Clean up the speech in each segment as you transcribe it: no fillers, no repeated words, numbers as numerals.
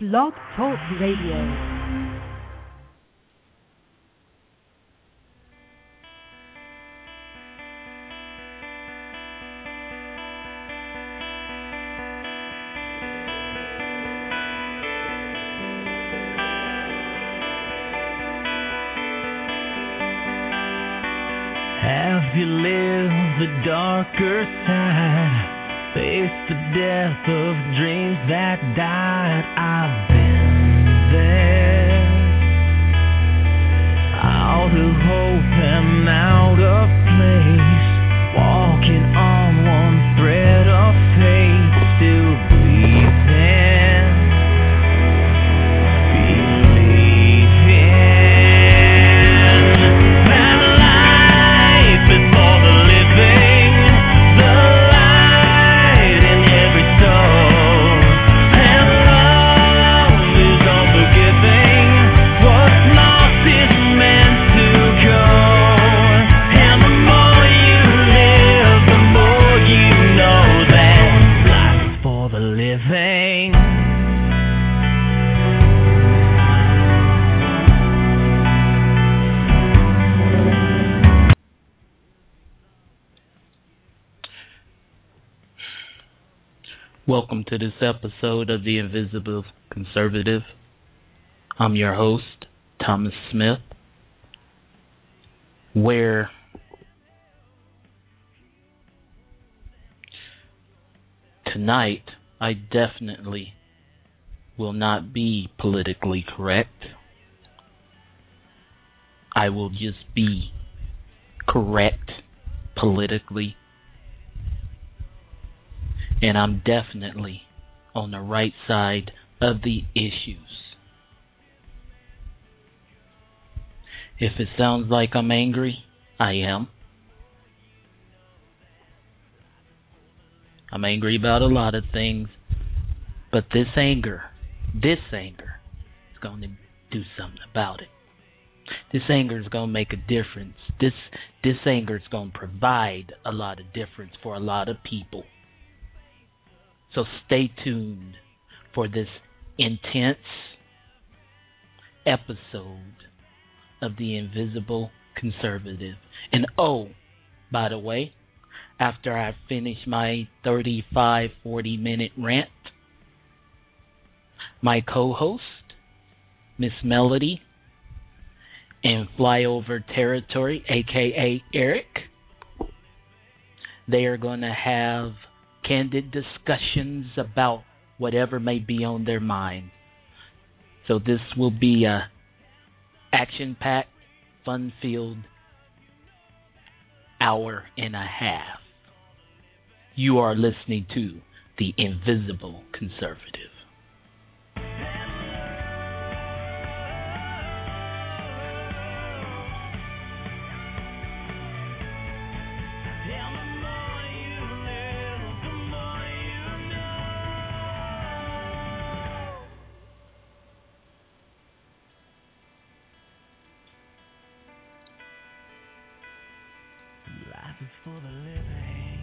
Blog Talk Radio. Have you lived the darker side? Faced the death of dreams that died? I've been there. Out of hope and out of place, walking on one thread of faith, still breathing, believing that life is for the living, the light in every soul, and love is unforgiving. What's lost is meant to go, and the more you live, the more you know that life is for the living. Welcome to this episode of The Invisible Conservative. I'm your host, Thomas Smith, where tonight I definitely will not be politically correct. I will just be correct politically. And I'm definitely on the right side of the issues. If it sounds like I'm angry, I am. I'm angry about a lot of things, but this anger is going to do something about it. This anger is going to make a difference. This anger is going to provide a lot of difference for a lot of people. So stay tuned for this intense episode of The Invisible Conservative. And oh, by the way, after I finish my 40 minute rant, my co-host, Miss Melody, and Flyover Territory, aka Eric, they are going to have candid discussions about whatever may be on their mind. So this will be a action-packed, fun-filled hour and a half. You are listening to The Invisible Conservative. Life is for the living.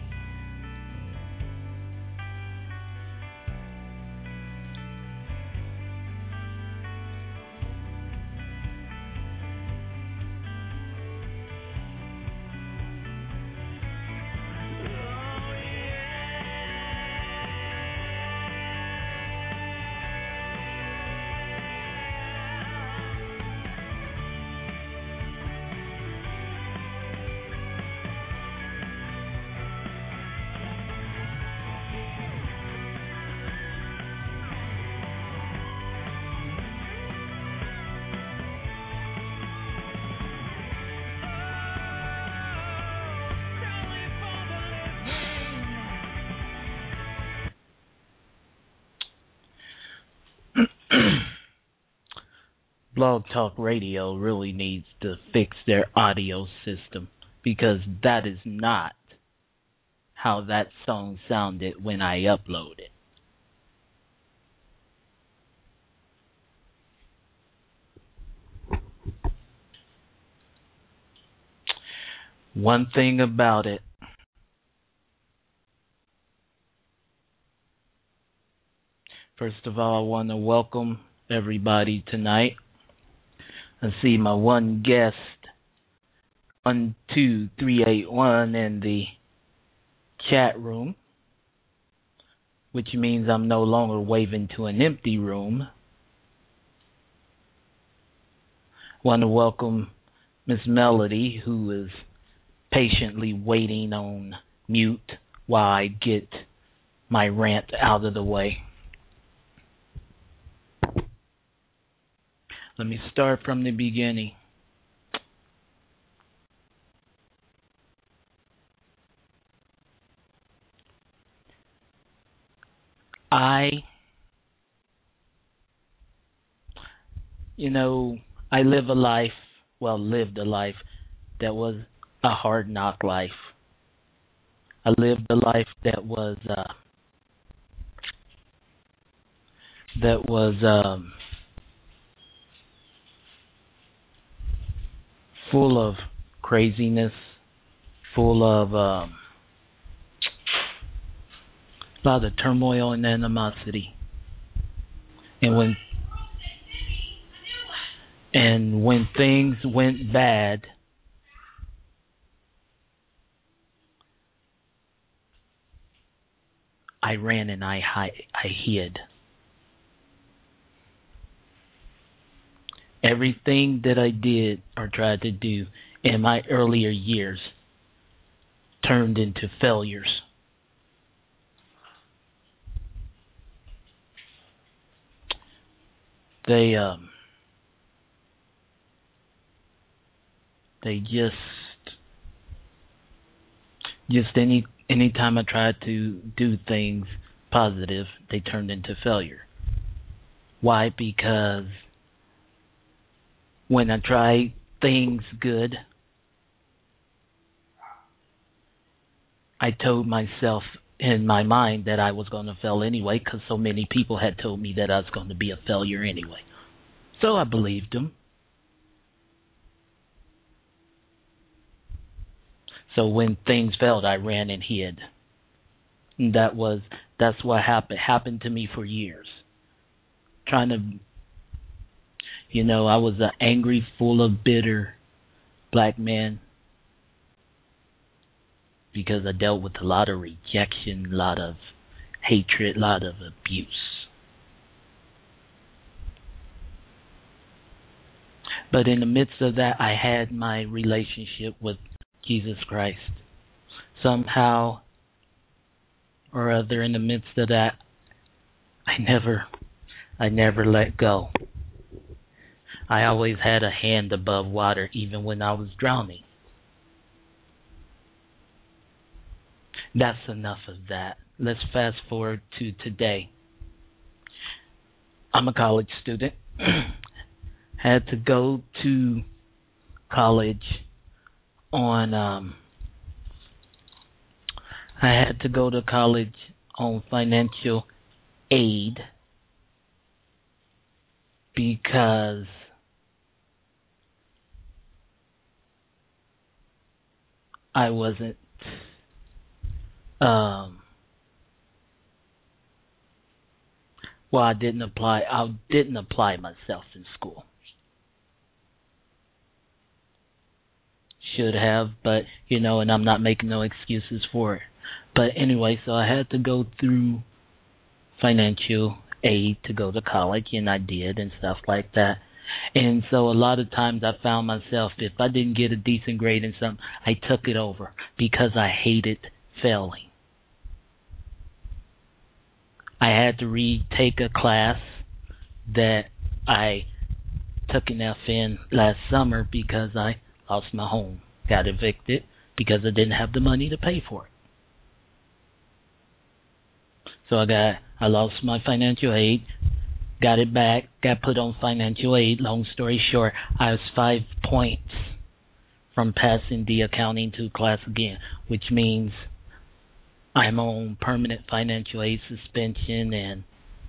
Blog Talk Radio really needs to fix their audio system, because that is not how that song sounded when I uploaded it. One thing about it, First of all, I want to welcome everybody tonight. I see my one guest, 12381, in the chat room, which means I'm no longer waving to an empty room. I want to welcome Miss Melody, who is patiently waiting on mute while I get my rant out of the way. Let me start from the beginning. I lived a life that was a hard knock life. I lived a life that was full of craziness, full of a lot of turmoil and animosity. And when things went bad, I ran and I hid. Everything that I did or tried to do in my earlier years turned into failures. They just any time I tried to do things positive, they turned into failure. Why? Because when I tried things good, I told myself in my mind that I was going to fail anyway, because so many people had told me that I was going to be a failure anyway. So I believed them. So when things failed, I ran and hid. And that's what happened to me for years. Trying to, I was an angry, full of bitter black man because I dealt with a lot of rejection, a lot of hatred, a lot of abuse. But in the midst of that, I had my relationship with Jesus Christ. Somehow or other, in the midst of that, I never let go. I always had a hand above water, even when I was drowning. That's enough of that. Let's fast forward to today. I'm a college student. Had to go to college on financial aid because I wasn't I didn't apply myself in school. Should have, but and I'm not making no excuses for it. But anyway, so I had to go through financial aid to go to college, and I did, and stuff like that. And so a lot of times I found myself, if I didn't get a decent grade in something, I took it over because I hated failing. I had to retake a class that I took an F in last summer because I lost my home, got evicted because I didn't have the money to pay for it. So I lost my financial aid, got it back, got put on financial aid. Long story short, I was 5 points from passing the accounting 2 class again, which means I'm on permanent financial aid suspension, and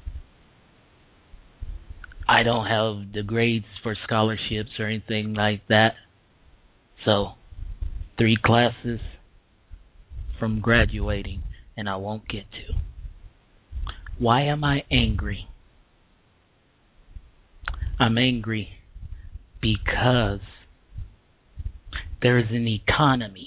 I don't have the grades for scholarships or anything like that. So 3 classes from graduating, and I won't get to. Why am I angry? I'm angry because there is an economy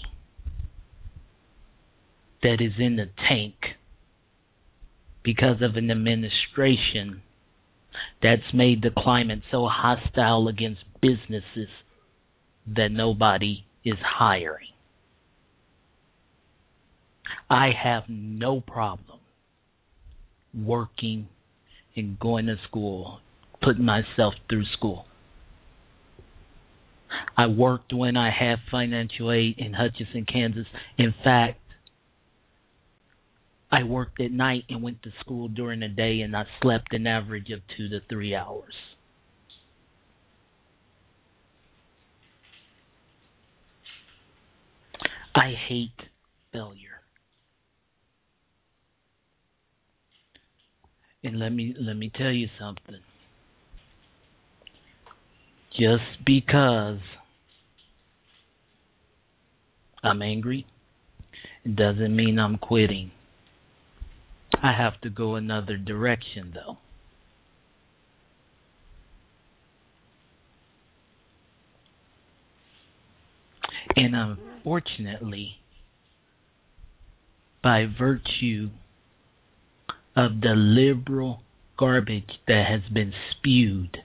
that is in the tank because of an administration that's made the climate so hostile against businesses that nobody is hiring. I have no problem working and going to school, putting myself through school. I worked when I had financial aid in Hutchinson, Kansas. In fact, I worked at night and went to school during the day, and I slept an average of 2 to 3 hours. I hate failure. And let me tell you something. Just because I'm angry, it doesn't mean I'm quitting. I have to go another direction, though. And unfortunately, by virtue of the liberal garbage that has been spewed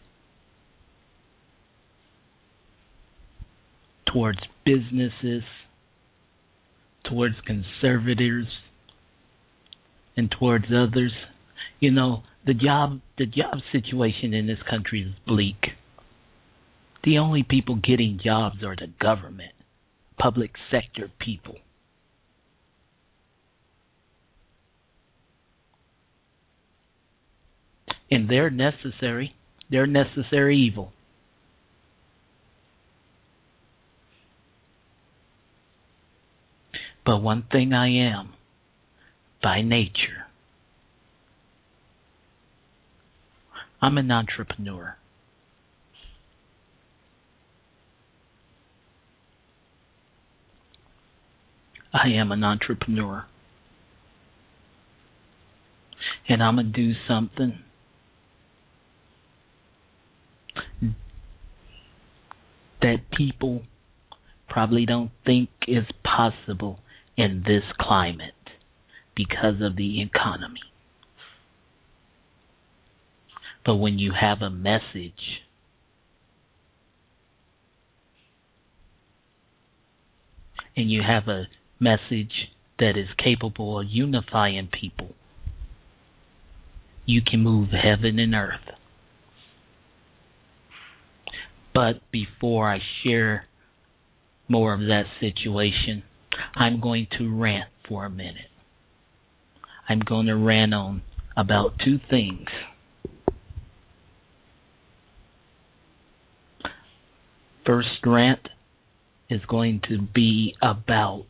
towards businesses, towards conservatives, and towards others, you know, the job situation in this country is bleak. The only people getting jobs are the government, public sector people. And they're necessary. They're necessary evil. But one thing I am, by nature, I'm an entrepreneur. I am an entrepreneur. And I'm going to do something that people probably don't think is possible in this climate because of the economy. But when you have a message, and you have a message that is capable of unifying people, you can move heaven and earth. But before I share more of that situation, I'm going to rant for a minute. I'm going to rant on about two things. First rant is going to be about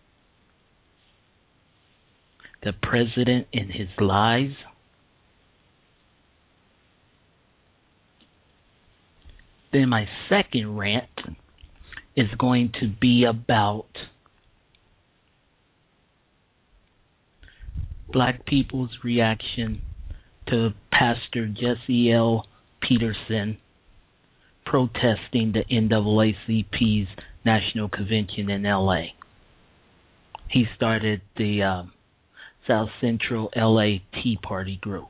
the president and his lies. Then my second rant is going to be about black people's reaction to Pastor Jesse L. Peterson protesting the NAACP's National Convention in L.A. He started the South Central L.A. Tea Party group.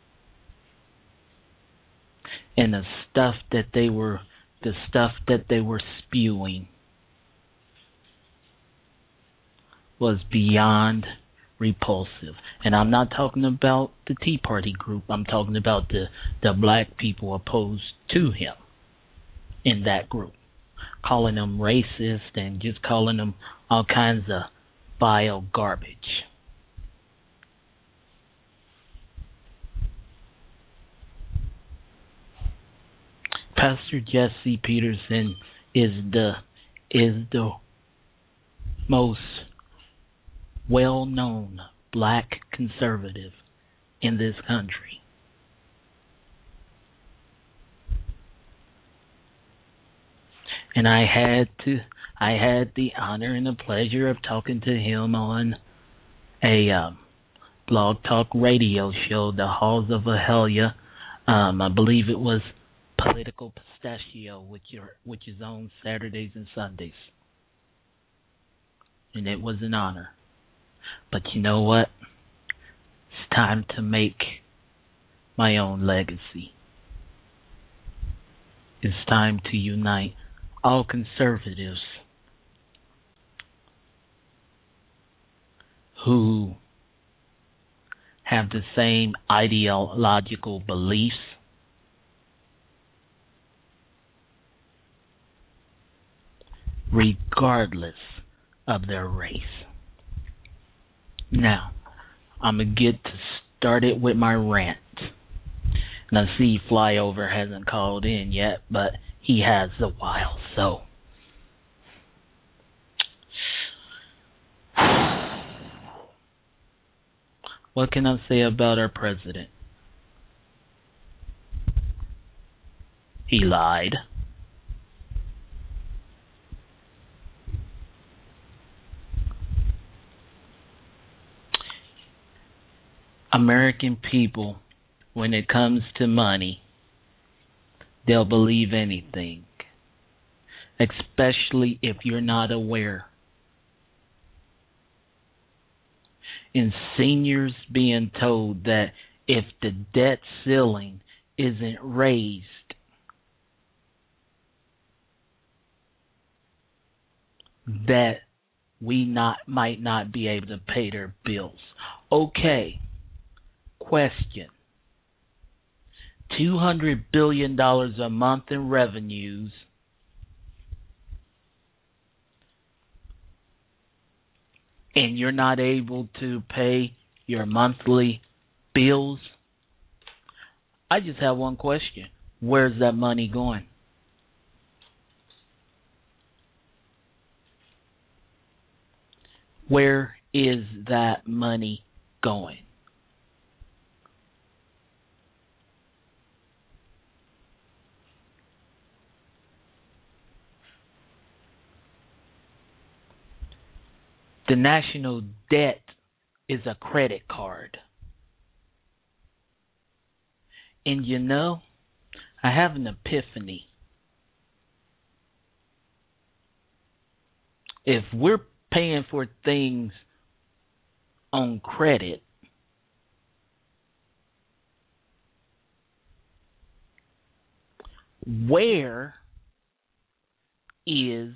And the stuff that they were spewing was beyond repulsive. And I'm not talking about the Tea Party group. I'm talking about the black people opposed to him in that group, calling them racist and just calling them all kinds of vile garbage. Pastor Jesse Peterson is the most well-known black conservative in this country. And I had the honor and the pleasure of talking to him on Blog Talk Radio show, The Halls of Ahelia. I believe it was Political Pistachio, which is on Saturdays and Sundays. And it was an honor. But you know what? It's time to make my own legacy. It's time to unite all conservatives who have the same ideological beliefs, regardless of their race. Now, I'm going to get started with my rant. And I see Flyover hasn't called in yet, but he has a while, so. What can I say about our president? He lied. American people, when it comes to money, they'll believe anything, especially if you're not aware. And seniors being told that if the debt ceiling isn't raised, that we might not be able to pay their bills. Okay, question. $200 billion a month in revenues, and you're not able to pay your monthly bills? I just have one question. Where's that money going? Where is that money going? The national debt is a credit card. And you know, I have an epiphany. If we're paying for things on credit, where is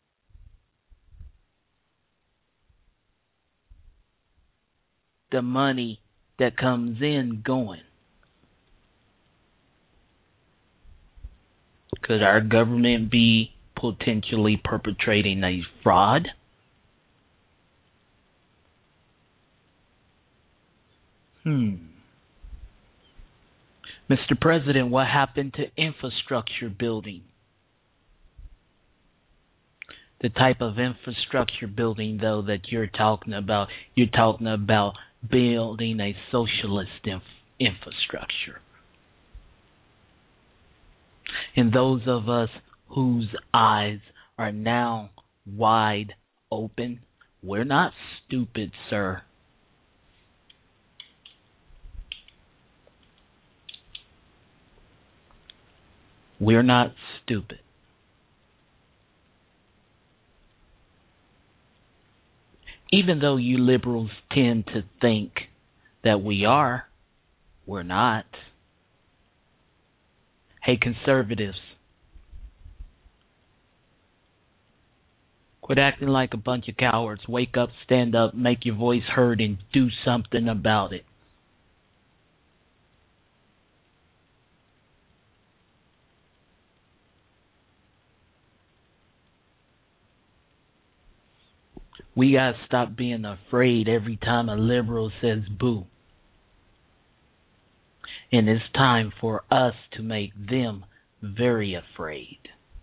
the money that comes in going? Could our government be potentially perpetrating a fraud? Mr. President, what happened to infrastructure building? The type of infrastructure building, though, that you're talking about building a socialist infrastructure. And those of us whose eyes are now wide open, we're not stupid, sir. We're not stupid. Even though you liberals tend to think that we are, we're not. Hey, conservatives, quit acting like a bunch of cowards. Wake up, stand up, make your voice heard, and do something about it. We gotta stop being afraid every time a liberal says boo. And it's time for us to make them very afraid.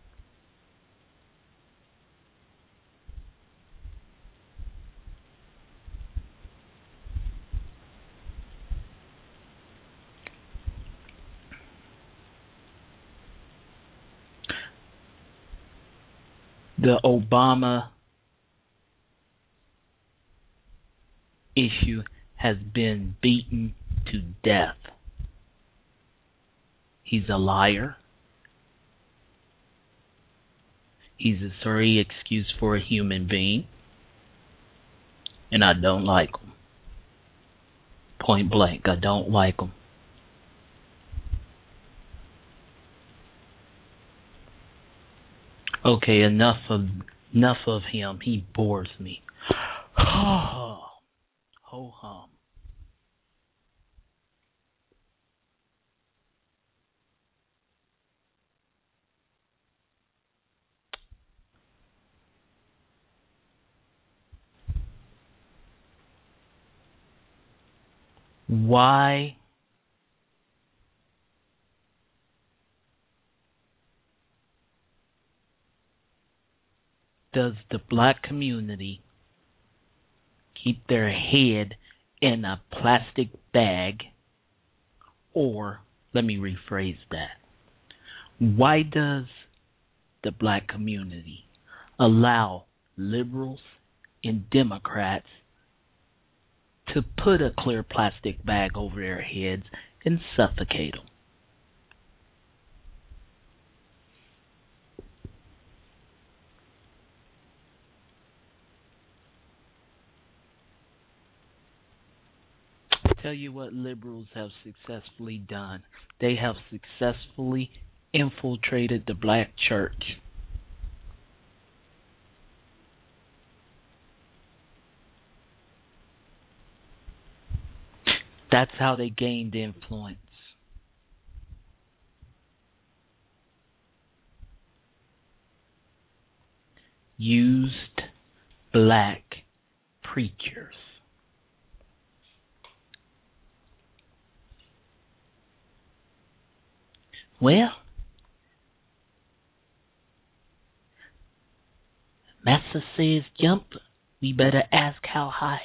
The Obama issue has been beaten to death. He's a liar. He's a sorry excuse for a human being. And I don't like him. Point blank, I don't like him. Okay, enough of him. He bores me. Ho hum. Why does the black community keep their head in a plastic bag? Or, let me rephrase that. Why does the black community allow liberals and Democrats to put a clear plastic bag over their heads and suffocate them? Tell you what liberals have successfully done. They have successfully infiltrated the black church. That's how they gained influence. Used black preachers. Well, Master says jump, we better ask how high.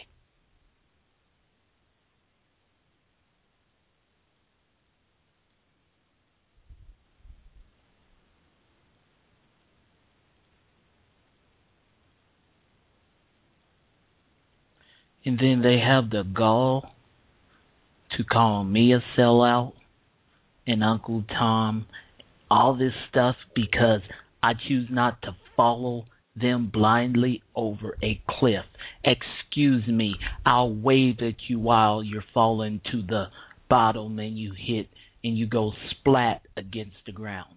And then they have the gall to call me a sellout and Uncle Tom, all this stuff because I choose not to follow them blindly over a cliff. Excuse me, I'll wave at you while you're falling to the bottom and you hit and you go splat against the ground.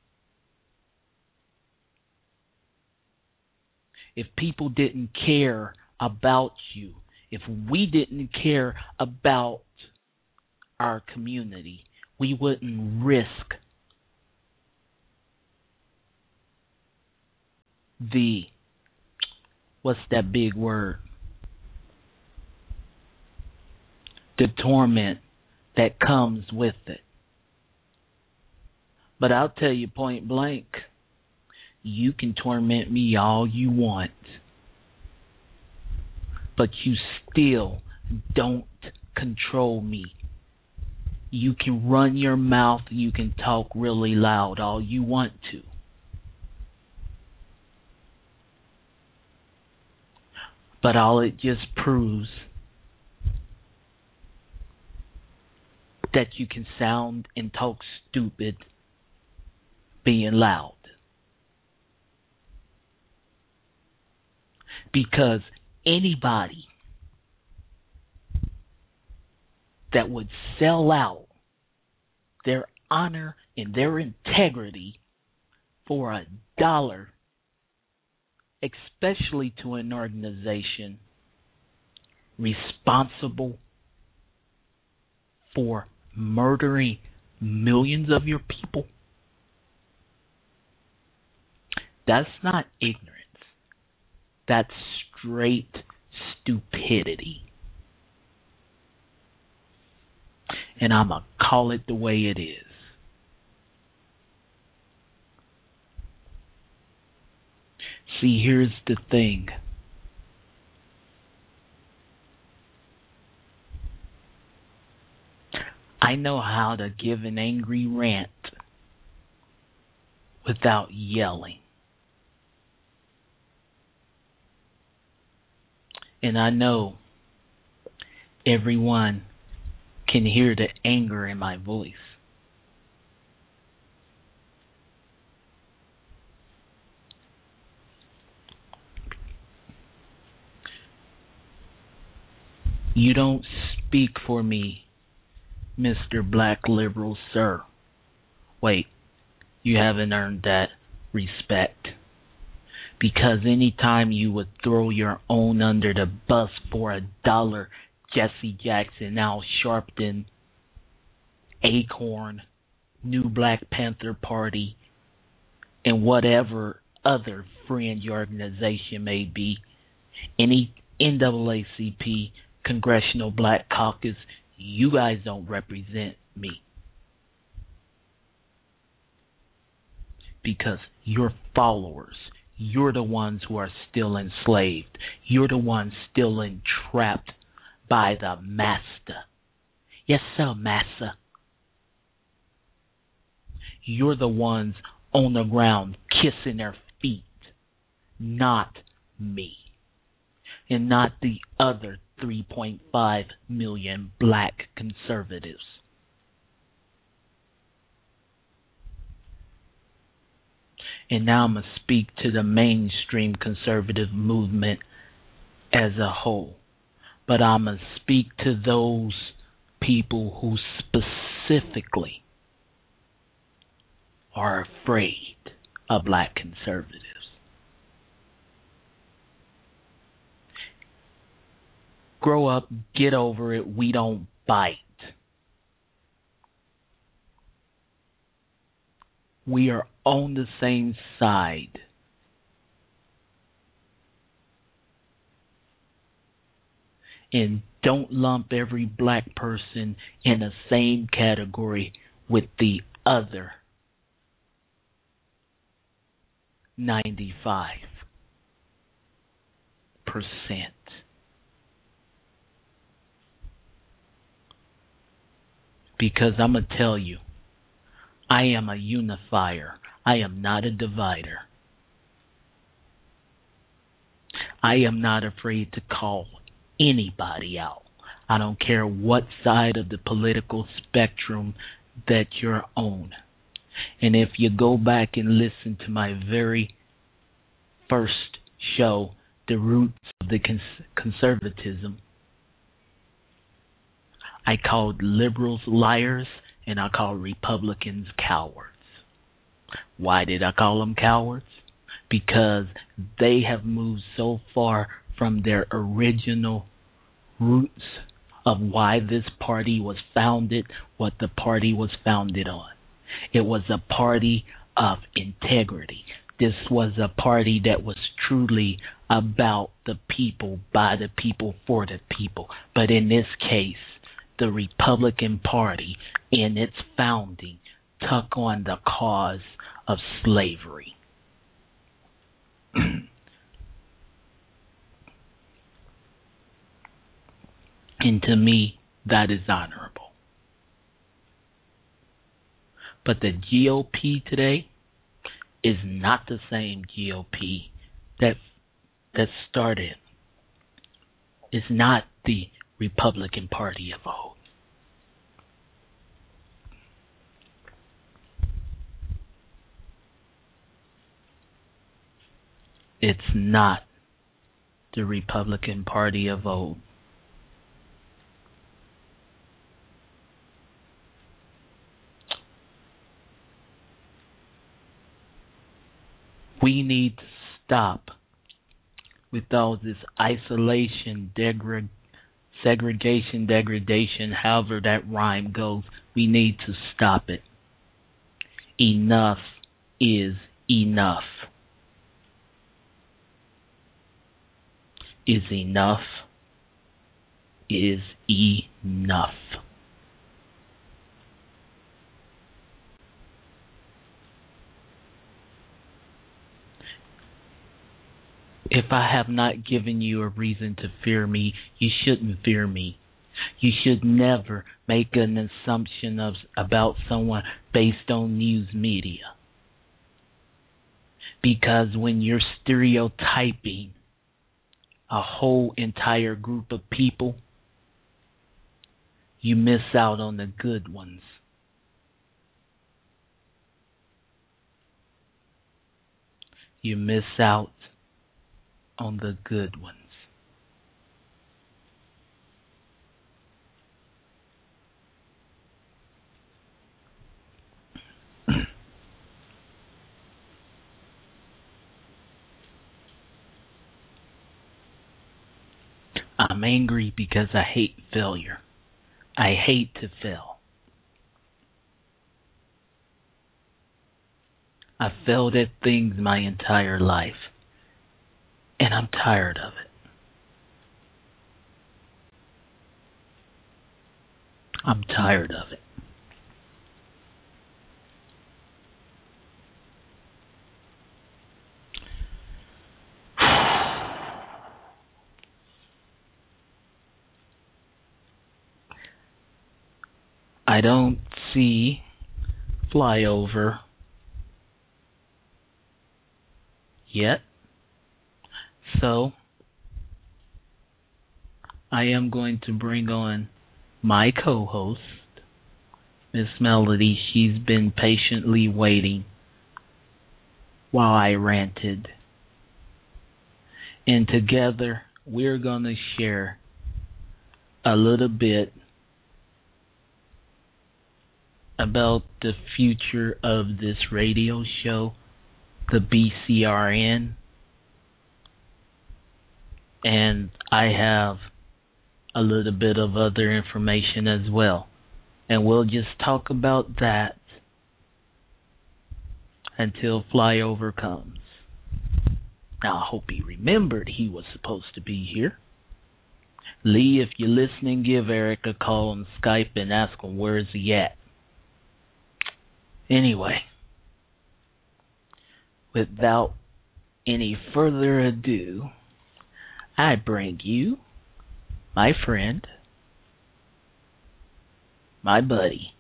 If people didn't care about you, if we didn't care about our community, we wouldn't risk what's that big word? The torment that comes with it. But I'll tell you point blank, you can torment me all you want, but you still don't control me. You can run your mouth, you can talk really loud all you want to. But all it just proves that you can sound and talk stupid being loud. Because anybody that would sell out their honor and their integrity for $1, especially to an organization responsible for murdering millions of your people, that's not ignorance. That's straight stupidity. And I'm going to call it the way it is. See, here's the thing. I know how to give an angry rant without yelling. And I know everyone can hear the anger in my voice. You don't speak for me, Mr. Black Liberal, sir. Wait, you haven't earned that respect. Because anytime you would throw your own under the bus for $1, Jesse Jackson, Al Sharpton, Acorn, New Black Panther Party, and whatever other fringe organization may be, any NAACP, Congressional Black Caucus, you guys don't represent me. Because you're followers. You're the ones who are still enslaved. You're the ones still entrapped by the master. Yes, sir, master. You're the ones on the ground kissing their feet, not me. And not the other 3.5 million black conservatives. And now I'm going to speak to the mainstream conservative movement as a whole. But I'm going to speak to those people who specifically are afraid of black conservatives. Grow up, get over it, we don't bite. We are on the same side. And don't lump every black person in the same category with the other 95%. Because I'm going to tell you, I am a unifier. I am not a divider. I am not afraid to call anybody out. I don't care what side of the political spectrum that you're on. And if you go back and listen to my very first show, The Roots of the Conservatism, I called liberals liars and I called Republicans cowards. Why did I call them cowards? Because they have moved so far from their original roots of why this party was founded, what the party was founded on. It was a party of integrity. This was a party that was truly about the people, by the people, for the people. But in this case, the Republican Party, in its founding, took on the cause of slavery. And to me, that is honorable. But the GOP today is not the same GOP that started. It's not the Republican Party of old. It's not the Republican Party of old. We need to stop with all this isolation, segregation, degradation, however that rhyme goes. We need to stop it. Enough is enough. Is enough is enough. If I have not given you a reason to fear me, you shouldn't fear me. You should never make an assumption about someone based on news media. Because when you're stereotyping a whole entire group of people, you miss out on the good ones. You miss out on the good ones. I'm angry because I hate failure. I hate to fail. I've failed at things my entire life, and I'm tired of it. I'm tired of it. I don't see flyover yet, so I am going to bring on my co-host, Miss Melody. She's been patiently waiting while I ranted, and together we're going to share a little bit about the future of this radio show, the BCRN, and I have a little bit of other information as well. And we'll just talk about that until flyover comes. Now, I hope he remembered he was supposed to be here. Lee, if you're listening, give Eric a call on Skype and ask him where's he at. Anyway, without any further ado, I bring you my friend, my buddy,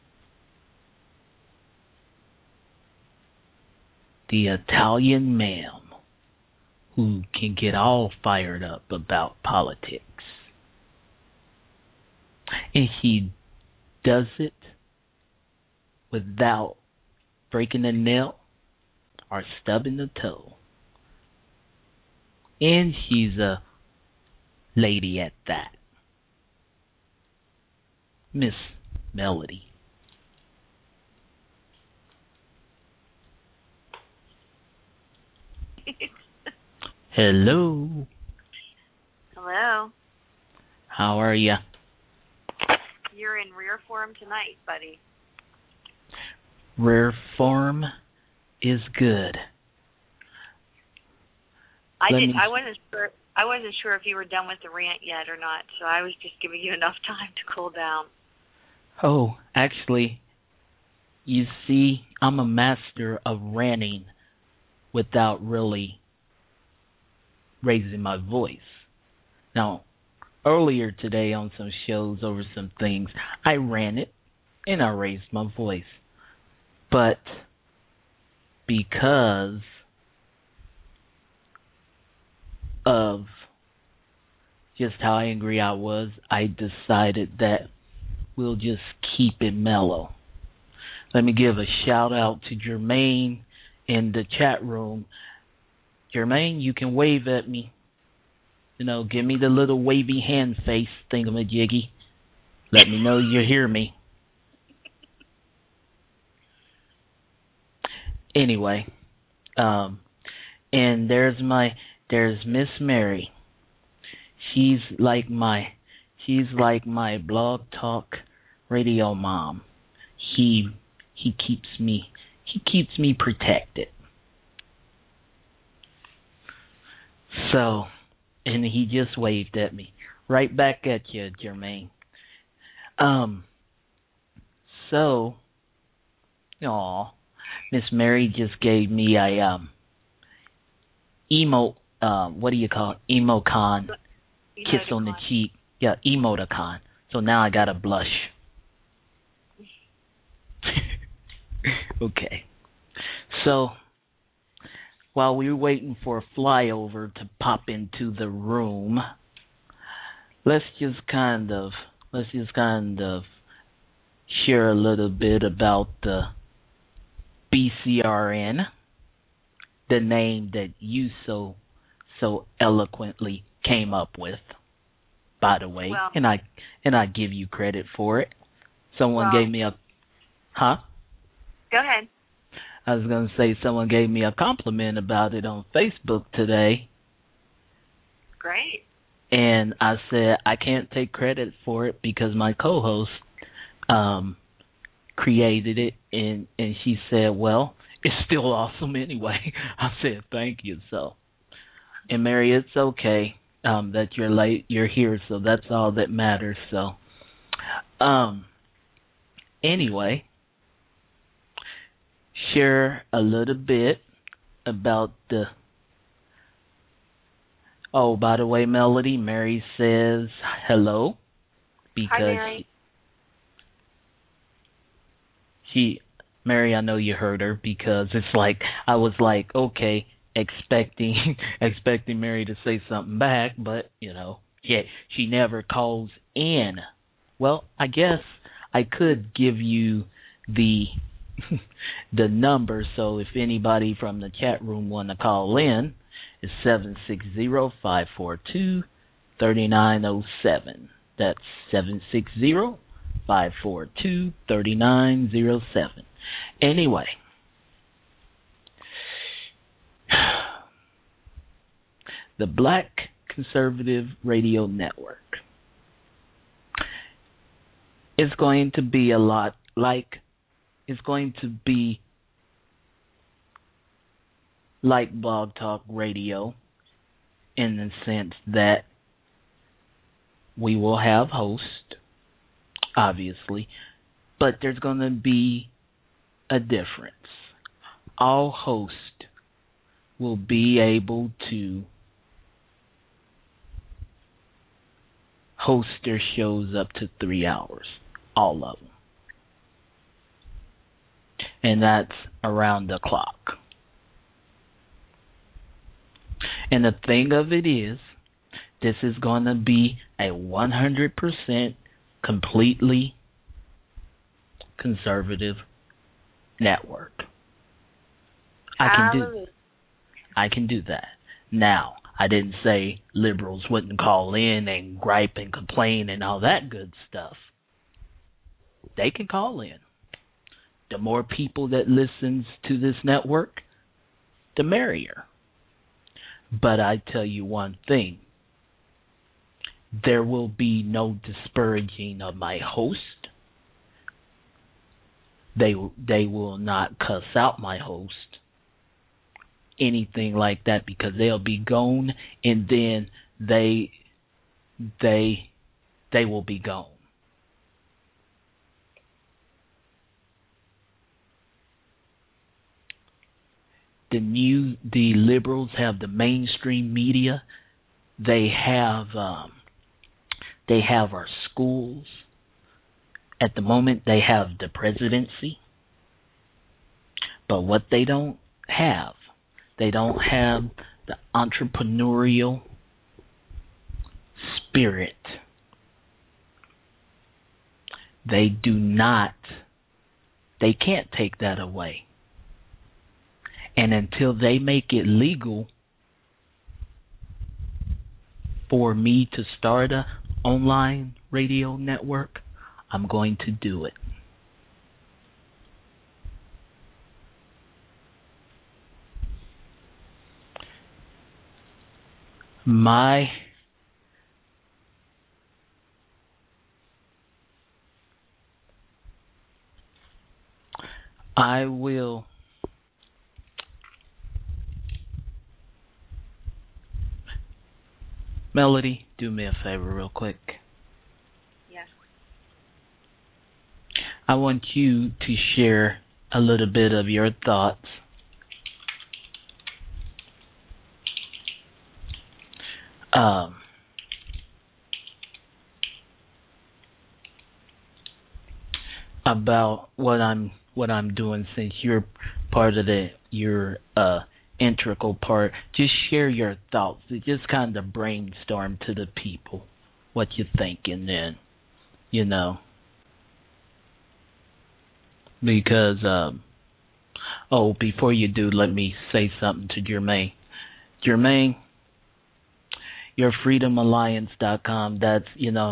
the Italian man who can get all fired up about politics. And he does it without breaking a nail or stubbing a toe. And she's a lady at that. Miss Melody. Hello. Hello. How are ya? You're in rare form tonight, buddy. Rare form is good. I wasn't sure if you were done with the rant yet or not, so I was just giving you enough time to cool down. Oh, actually, you see, I'm a master of ranting without really raising my voice. Now, earlier today on some shows over some things, I ranted and I raised my voice. But because of just how angry I was, I decided that we'll just keep it mellow. Let me give a shout out to Jermaine in the chat room. Jermaine, you can wave at me. You know, give me the little wavy hand face thingamajiggy. Let me know you hear me. Anyway, and there's Miss Mary. She's like my Blog Talk Radio mom. He keeps me protected. So, and he just waved at me. Right back at you, Jermaine. So, Miss Mary just gave me a what do you call it? Emocon. Kiss on the cheek. Yeah, emoticon. So now I got a blush. Okay. So, while we were waiting for a flyover to pop into the room, let's just kind of let's just kind of share a little bit about the BCRN, the name that you so eloquently came up with, by the way, Well, and I give you credit for it. Someone well, gave me a huh? Go ahead. I was going to say someone gave me a compliment about it on Facebook today. Great. And I said I can't take credit for it because my co-host created it, and she said, well, it's still awesome anyway. I said thank you. So, and Mary, it's okay that you're late. You're here, so that's all that matters. So, anyway, share a little bit about the. Oh, by the way, Melody, Mary says hello because Hi, Mary. Mary, I know you heard her because it's like I was like, okay, expecting Mary to say something back, but yeah, she never calls in. Well, I guess I could give you the the number, so if anybody from the chat room want to call in, it's 760-542-3907. That's 760-542-3907. Anyway, the Black Conservative Radio Network is going to be a lot like, it's going to be like Blog Talk Radio in the sense that we will have hosts, obviously, but there's going to be a difference. All hosts will be able to host their shows up to 3 hours, all of them. And that's around the clock. And the thing of it is, this is going to be a 100% completely conservative network. I can do that. Now, I didn't say liberals wouldn't call in and gripe and complain and all that good stuff. They can call in. The more people that listens to this network, the merrier. But I tell you one thing. There will be no disparaging of my host. They will not cuss out my host. Anything like that, because they'll be gone and then they will be gone. The liberals have the mainstream media. They have our schools. At the moment, they have the presidency. But what they don't have the entrepreneurial spirit. They can't take that away. And until they make it legal for me to start an online radio network, I'm going to do it. I will Melody, do me a favor real quick. Yes. I want you to share a little bit of your thoughts about what I'm doing, since you're part of your integral part. Just share your thoughts. Just kind of brainstorm to the people what you're thinking then. you know, because, before you do, let me say something to Jermaine. Jermaine, your freedomalliance.com, that's,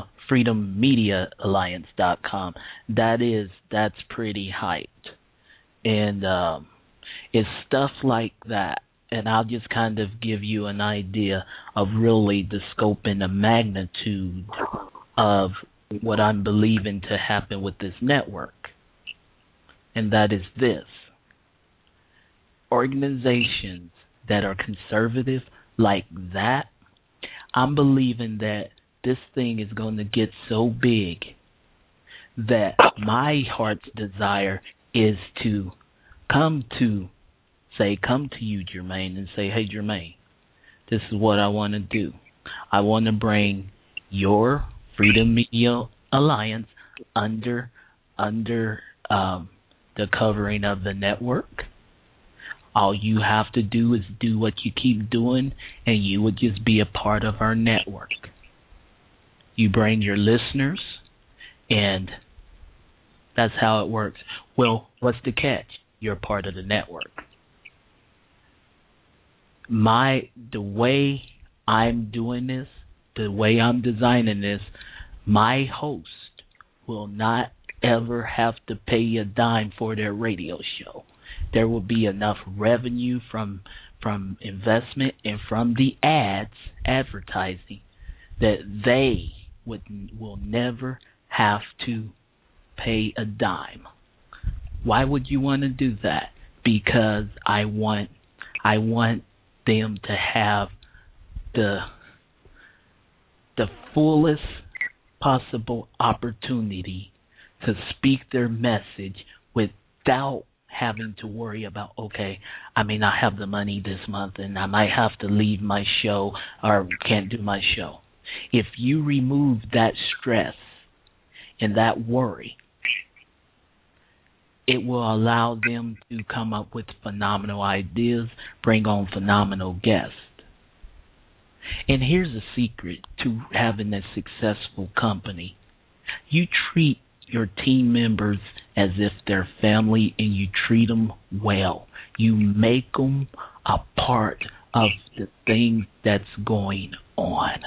freedommediaalliance.com, that's pretty hyped. And it's stuff like that. And I'll just kind of give you an idea of really the scope and the magnitude of what I'm believing to happen with this network. And that is this. Organizations that are conservative like that, I'm believing that this thing is going to get so big that my heart's desire is to come to you, Jermaine, and say, hey, Jermaine, this is what I want to do. I want to bring your Freedom Media Alliance under the covering of the network. All you have to do is do what you keep doing, and you would just be a part of our network. You bring your listeners, and that's how it works. Well, what's the catch? You're part of the network. The way I'm doing this, the way I'm designing this, my host will not ever have to pay a dime for their radio show. There will be enough revenue from investment and from the advertising, that they will never have to pay a dime. Why would you want to do that? Because I want them to have the fullest possible opportunity to speak their message without having to worry about, okay, I may not have the money this month and I might have to leave my show or can't do my show. If you remove that stress and that worry, it will allow them to come up with phenomenal ideas, bring on phenomenal guests. And here's a secret to having a successful company. You treat your team members as if they're family, and you treat them well. You make them a part of the thing that's going on.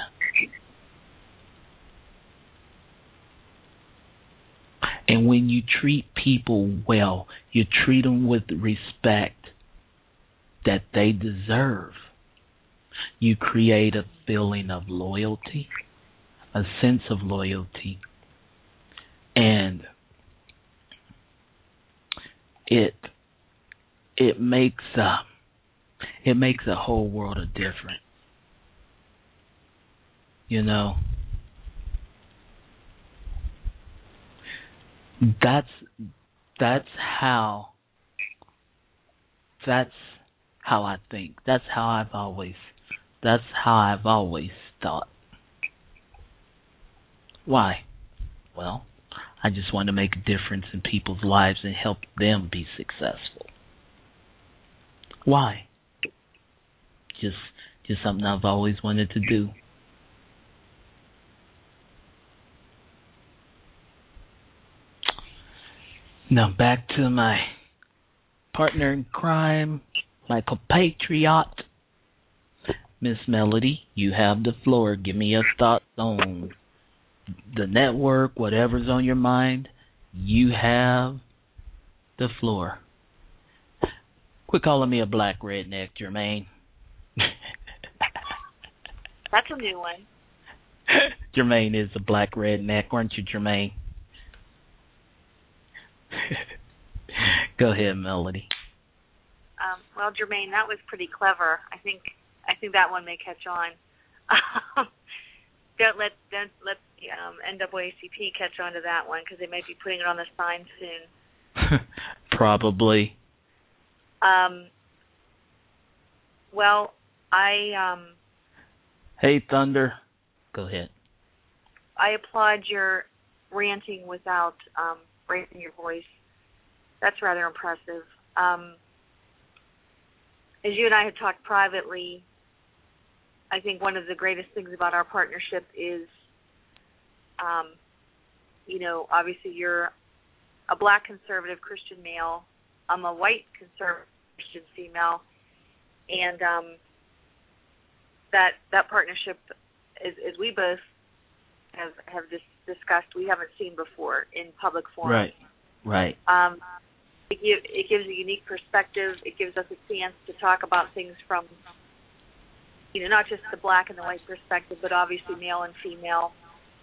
And when you treat people well, you treat them with the respect that they deserve. You create a feeling of loyalty, a sense of loyalty, and it makes a whole world of difference. You know, that's how I think. That's how I've always thought. Why? Well, I just want to make a difference in people's lives and help them be successful. Why? Just something I've always wanted to do. Now back to my partner in crime, my compatriot, Miss Melody. You have the floor. Give me your thoughts on the network, whatever's on your mind. You have the floor. Quit calling me a black redneck, Jermaine. That's a new one. Jermaine is a black redneck, aren't you, Jermaine? Go ahead, Melody. Well, Jermaine, that was pretty clever. I think that one may catch on. Don't let NAACP catch on to that one, because they may be putting it on the sign soon. Probably. Well, Hey, Thunder. Go ahead. I applaud your ranting without raising your voice. That's rather impressive. As you and I had talked privately, I think one of the greatest things about our partnership is obviously you're a black conservative Christian male. I'm a white conservative Christian female, and that partnership, as we both have discussed, we haven't seen before in public forums. Right. It gives a unique perspective. It gives us a chance to talk about things from, not just the black and the white perspective, but obviously male and female.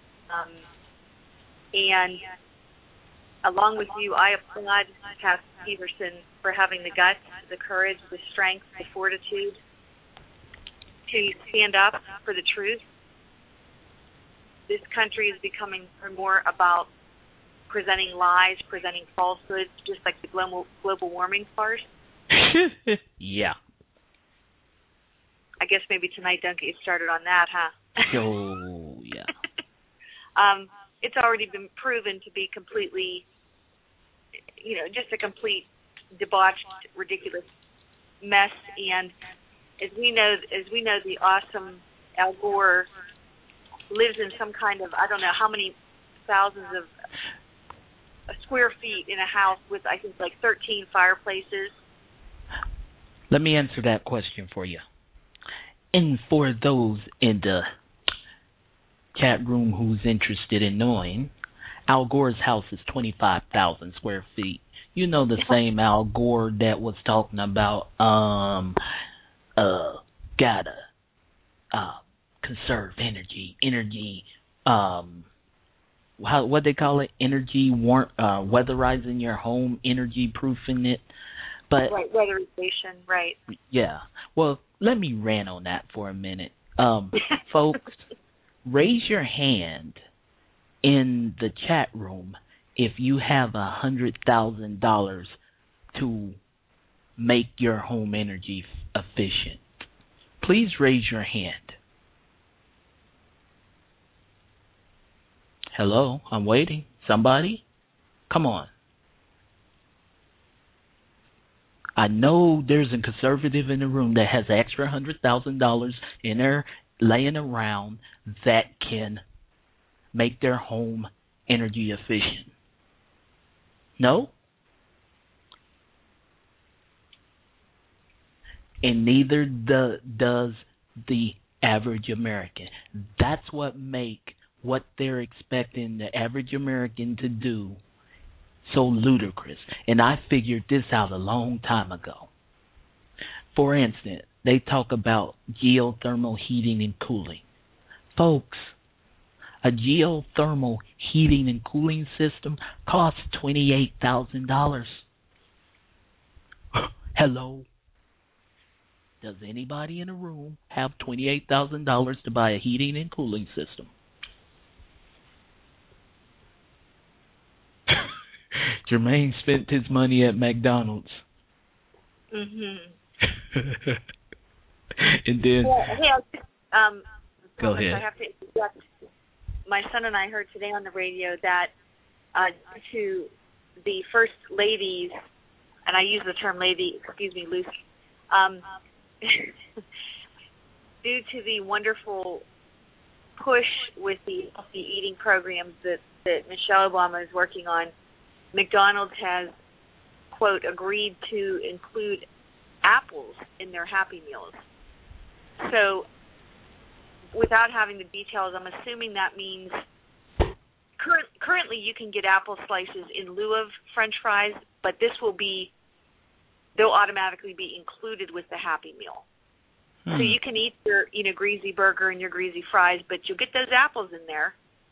And along with you, I applaud Pastor Peterson for having the guts, the courage, the strength, the fortitude to stand up for the truth. This country is becoming more and more about presenting lies, presenting falsehoods, just like the global warming farce. Yeah. I guess maybe tonight don't get you started on that, huh? Oh, yeah. It's already been proven to be completely, just a complete debauched, ridiculous mess. And as we know, the awesome Al Gore lives in some kind of, I don't know how many thousands of square feet in a house with, I think, like 13 fireplaces. Let me answer that question for you. And for those in the chat room who's interested in knowing, Al Gore's house is 25,000 square feet. The same Al Gore that was talking about gotta conserve energy, what they call it, weatherizing your home, energy proofing it. But right, weatherization, right. Yeah. Well, let me rant on that for a minute. Folks, raise your hand in the chat room if you have $100,000 to make your home energy efficient. Please raise your hand. Hello, I'm waiting. Somebody? Come on. I know there's a conservative in the room that has extra $100,000 in there laying around that can make their home energy efficient. No? And neither does the average American. That's what they're expecting the average American to do so ludicrous. And I figured this out a long time ago. For instance, they talk about geothermal heating and cooling. Folks, a geothermal heating and cooling system costs $28,000. Hello? Does anybody in the room have $28,000 to buy a heating and cooling system? Jermaine spent his money at McDonald's. Mm-hmm. And then... Go ahead. I have to interject. My son and I heard today on the radio that to the first ladies, and I use the term lady, excuse me, Lucy, due to the wonderful push with the healthy eating programs that Michelle Obama is working on, McDonald's has, quote, agreed to include apples in their Happy Meals. So, without having the details, I'm assuming that means currently you can get apple slices in lieu of French fries, but they'll automatically be included with the Happy Meal. So you can eat your greasy burger and your greasy fries, but you'll get those apples in there.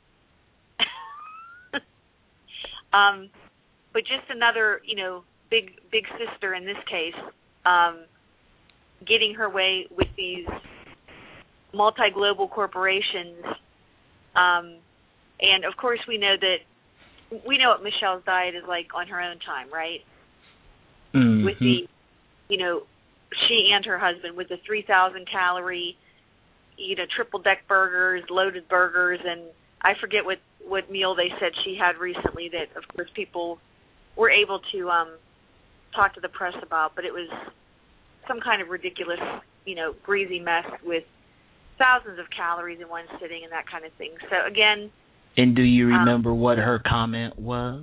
But just another, big sister in this case, getting her way with these multi-global corporations. And of course we know what Michelle's diet is like on her own time, right? Mm-hmm. With the, she and her husband with the 3,000 calorie, triple deck burgers, loaded burgers, and I forget what meal they said she had recently that, of course, people were able to talk to the press about, but it was some kind of ridiculous, greasy mess with thousands of calories in one sitting and that kind of thing. So, again, And do you remember what her comment was?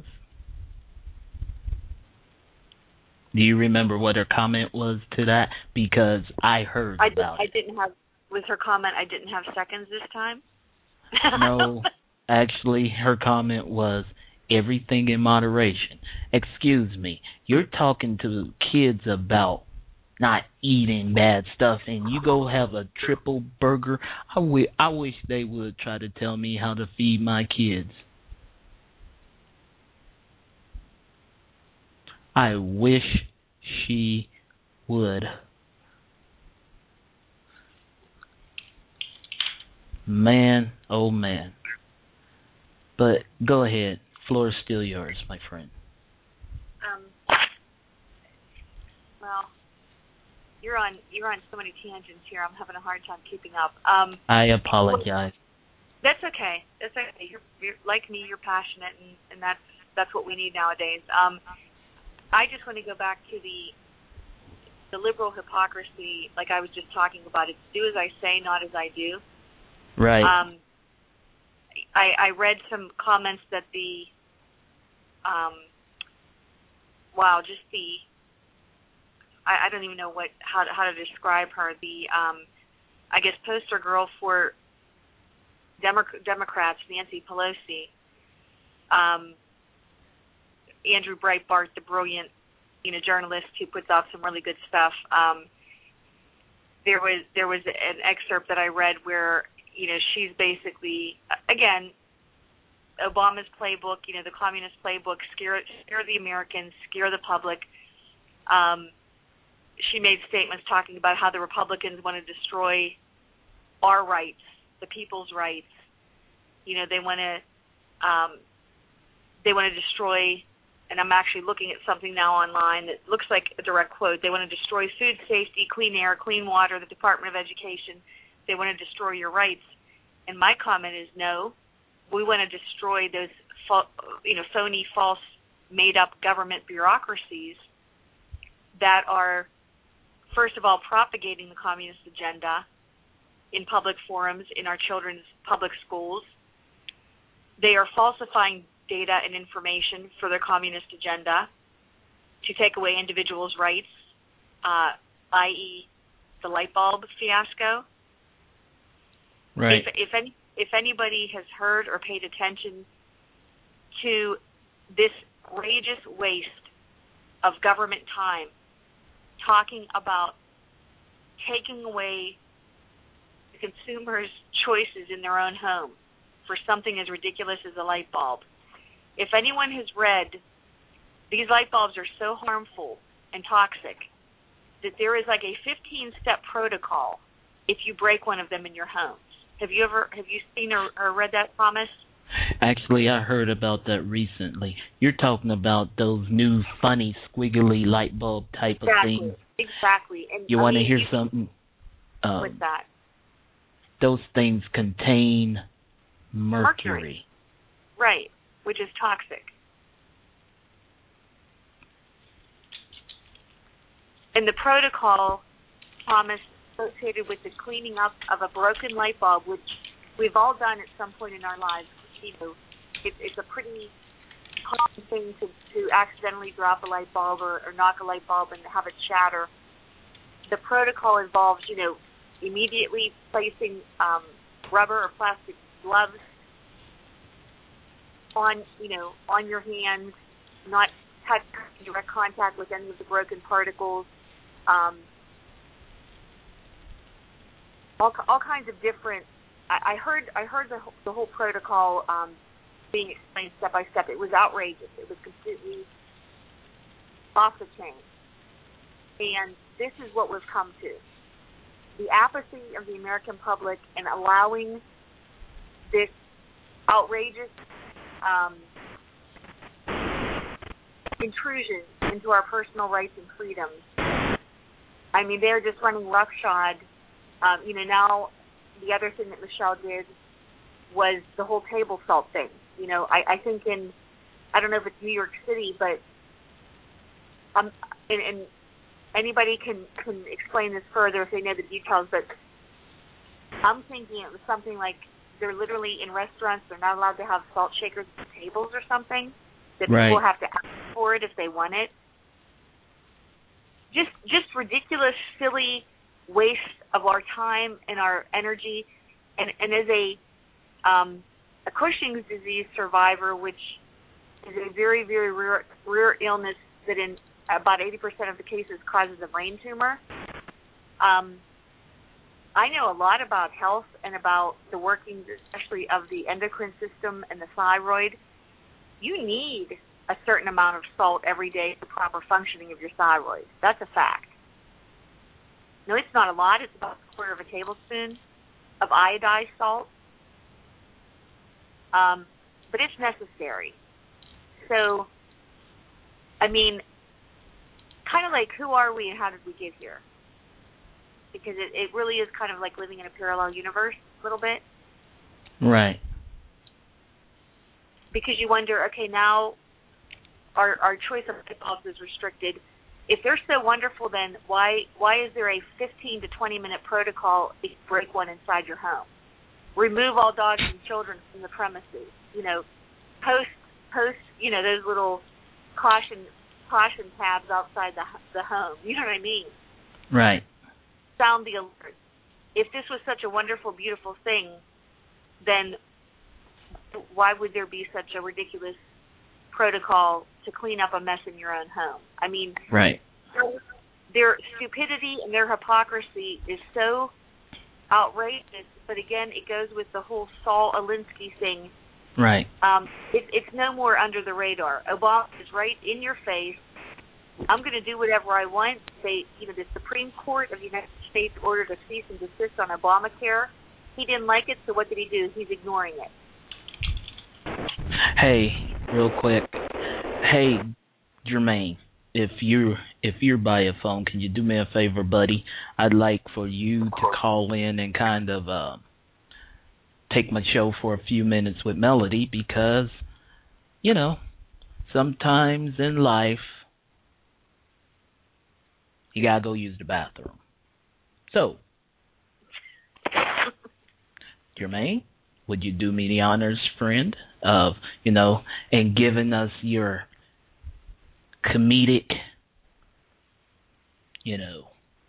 Do you remember what her comment was to that? Because I heard about it. I didn't have, with her comment, I didn't have seconds this time? No, actually, her comment was, everything in moderation. Excuse me, you're talking to kids about not eating bad stuff, and you go have a triple burger. I wish they would try to tell me how to feed my kids. I wish she would. Man, oh man. But go ahead. Floor is still yours, my friend. Well, you're on so many tangents here. I'm having a hard time keeping up. I apologize. That's okay. That's okay. You're like me. You're passionate, and that's what we need nowadays. I just want to go back to the liberal hypocrisy, like I was just talking about. It's do as I say, not as I do. Right. I read some comments that I don't even know how to describe her. I guess poster girl for Democrats, Nancy Pelosi, Andrew Breitbart, the brilliant, journalist who puts out some really good stuff. There was an excerpt that I read where, she's basically, again, Obama's playbook, the communist playbook, scare the Americans, scare the public. She made statements talking about how the Republicans want to destroy our rights, the people's rights. They want to destroy. And I'm actually looking at something now online that looks like a direct quote. They want to destroy food safety, clean air, clean water, the Department of Education. They want to destroy your rights. And my comment is no. We want to destroy those, phony, false, made-up government bureaucracies that are, first of all, propagating the communist agenda in public forums, in our children's public schools. They are falsifying data and information for their communist agenda to take away individuals' rights, i.e. the light bulb fiasco. Right. If anybody has heard or paid attention to this outrageous waste of government time talking about taking away the consumer's choices in their own home for something as ridiculous as a light bulb. If anyone has read, these light bulbs are so harmful and toxic that there is like a 15-step protocol if you break one of them in your homes. Have you seen or read that, Thomas? Actually, I heard about that recently. You're talking about those new funny squiggly light bulb type of things. Exactly. And you want to hear something? What's that? Those things contain mercury. Right, which is toxic. And the protocol, Thomas, associated with the cleaning up of a broken light bulb, which we've all done at some point in our lives. It's a pretty common thing to accidentally drop a light bulb or knock a light bulb and have it shatter. The protocol involves, immediately placing rubber or plastic gloves on your hands, not touch direct contact with any of the broken particles. All kinds of different. I heard the whole protocol being explained step by step. It was outrageous. It was completely off the chain. And this is what we've come to: the apathy of the American public in allowing this outrageous intrusion into our personal rights and freedoms. I mean, they're just running roughshod. Now the other thing that Michelle did was the whole table salt thing. I think I don't know if it's New York City, but and anybody can explain this further if they know the details, but I'm thinking it was something like they're literally in restaurants. They're not allowed to have salt shakers at tables or something. That Right. people have to ask for it if they want it. Just ridiculous, silly waste of our time and our energy. And as a Cushing's disease survivor, which is a very, very rare illness that in about 80% of the cases causes a brain tumor, I know a lot about health and about the workings, especially of the endocrine system and the thyroid. You need a certain amount of salt every day for proper functioning of your thyroid. That's a fact. No, it's not a lot. It's about a quarter of a tablespoon of iodized salt. But it's necessary. So, I mean, kind of like, who are we and how did we get here? Because it really is kind of like living in a parallel universe a little bit. Right. Because you wonder, okay, now our choice of light bulbs is restricted. If they're so wonderful, then why is there a 15 to 20-minute protocol if you break one inside your home? Remove all dogs and children from the premises. You know, post you know, those little caution tabs outside the home. You know what I mean? Right. Sound the alert. If this was such a wonderful, beautiful thing, then why would there be such a ridiculous protocol to clean up a mess in your own home? I mean, right. Their stupidity and their hypocrisy is so outrageous. But again, it goes with the whole Saul Alinsky thing. Right. It's no more under the radar. Obama is right in your face. I'm going to do whatever I want. The Supreme Court of the United States ordered a cease and desist on Obamacare. He didn't like it, so what did he do? He's ignoring it. Hey, real quick. Hey, Jermaine, if you're by a phone, can you do me a favor, buddy? I'd like for you to call in and kind of take my show for a few minutes with Melody, because, you know, sometimes in life you gotta go use the bathroom. So, Jermaine, would you do me the honors, friend, of, you know, and giving us your comedic, you know,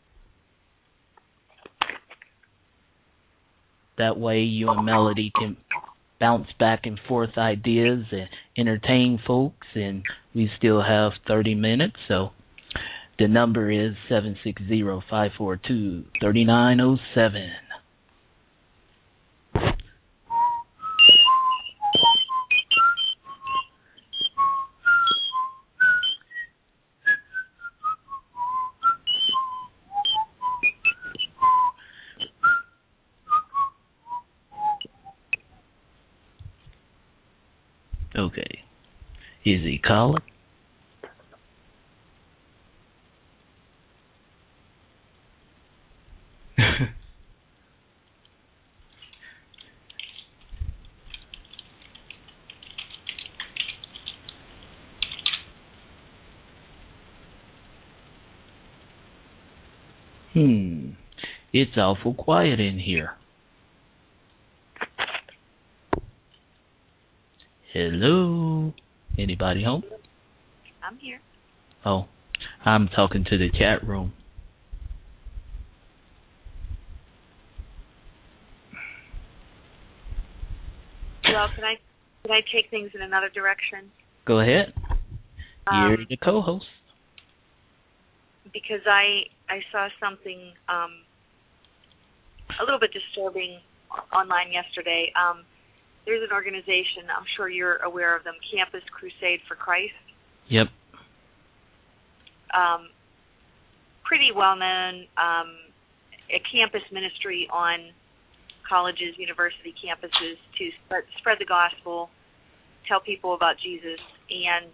that way you and Melody can bounce back and forth ideas and entertain folks, and we still have 30 minutes. So the number is 760-542-3907. Okay. Is he calling? It's awful quiet in here. Hello? Anybody home? I'm here. Oh, I'm talking to the chat room. Well, can I take things in another direction? Go ahead. You're the co-host. Because I saw something a little bit disturbing online yesterday. There's an organization, I'm sure you're aware of them, Campus Crusade for Christ. Yep. Pretty well-known, a campus ministry on colleges, university campuses to spread the gospel, tell people about Jesus, and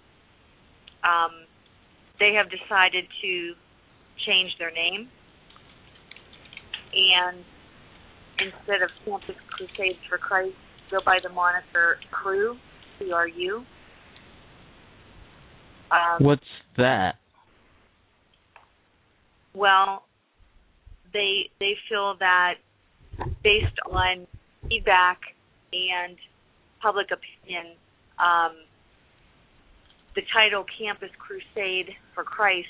they have decided to change their name, and instead of Campus Crusades for Christ, go by the moniker CRU, C-R-U. What's that? Well, they feel that based on feedback and public opinion, the title Campus Crusade for Christ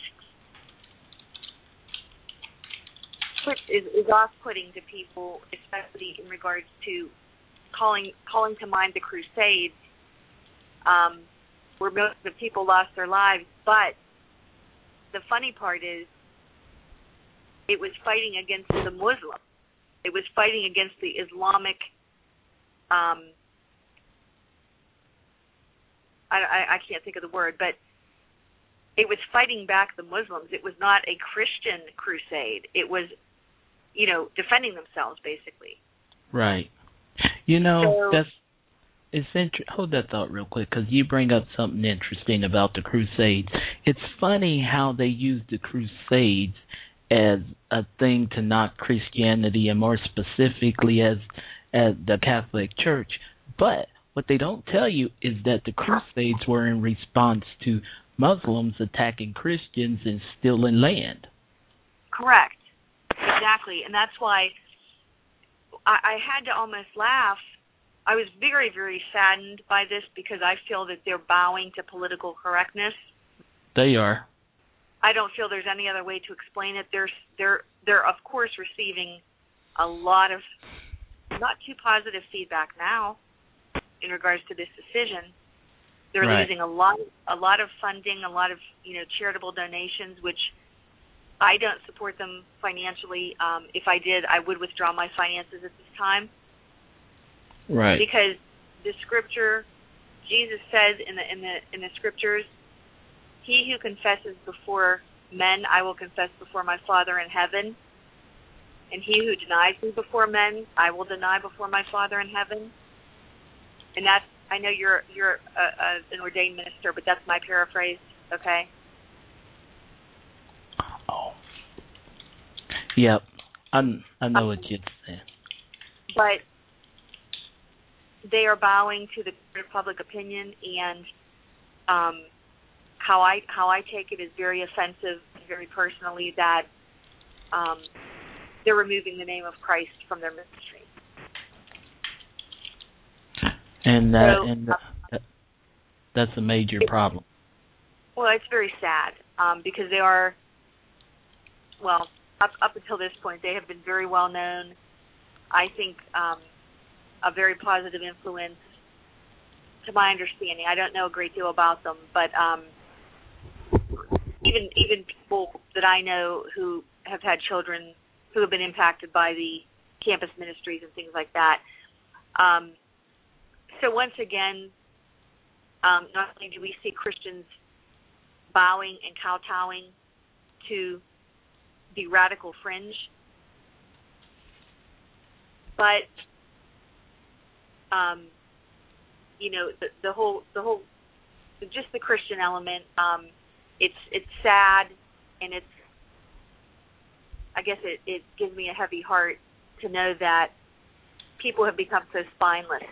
is off-putting to people, especially in regards to calling to mind the Crusades, where most of the people lost their lives. But the funny part is, it was fighting against the Muslims. It was fighting against the Islamic. I can't think of the word, but it was fighting back the Muslims. It was not a Christian crusade. It was, defending themselves, basically. Right. Hold that thought real quick, because you bring up something interesting about the Crusades. It's funny how they use the Crusades as a thing to knock Christianity, and more specifically as the Catholic Church. But what they don't tell you is that the Crusades were in response to Muslims attacking Christians and stealing land. Correct. Exactly. And that's why I had to almost laugh. I was very, very saddened by this, because I feel that they're bowing to political correctness. They are. I don't feel there's any other way to explain it. They're of course receiving a lot of not too positive feedback now in regards to this decision. They're losing a lot of funding, a lot of charitable donations, which I don't support them financially. If I did, I would withdraw my finances at this time. Right. Because the scripture, Jesus says in the scriptures, "He who confesses before men, I will confess before my Father in heaven. And he who denies me before men, I will deny before my Father in heaven." And that's, I know you're an ordained minister, but that's my paraphrase, okay? Oh. Yep. I know what you're saying. But they are bowing to the public opinion, and how I take it is very offensive, very personally, that they're removing the name of Christ from their ministry. And that's a major problem. Well, it's very sad, because they are, well, up until this point, they have been very well known. I think a very positive influence, to my understanding. I don't know a great deal about them, but even people that I know who have had children who have been impacted by the campus ministries and things like that. So once again, not only do we see Christians bowing and kowtowing to the radical fringe, but the whole just the Christian element. It's sad, and I guess it gives me a heavy heart to know that people have become so spineless.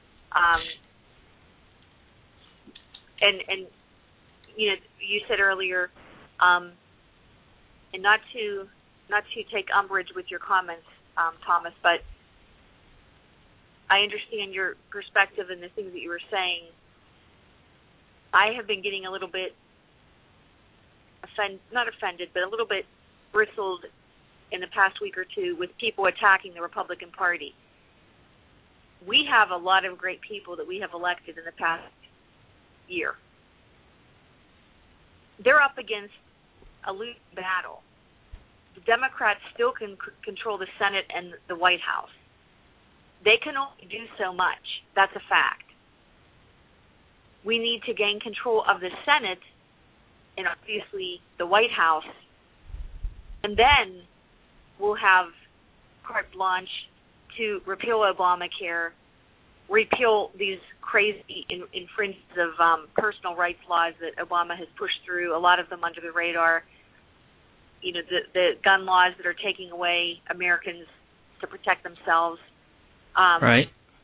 And you said earlier, and not to take umbrage with your comments, Thomas, but I understand your perspective and the things that you were saying. I have been getting a little bit not offended, but a little bit bristled in the past week or two with people attacking the Republican Party. We have a lot of great people that we have elected in the past year. They're up against a losing battle. The Democrats still can control the Senate and the White House. They can only do so much. That's a fact. We need to gain control of the Senate and obviously the White House, and then we'll have carte blanche to repeal Obamacare, repeal these crazy infringements of personal rights laws that Obama has pushed through, a lot of them under the radar. The gun laws that are taking away Americans to protect themselves. Right.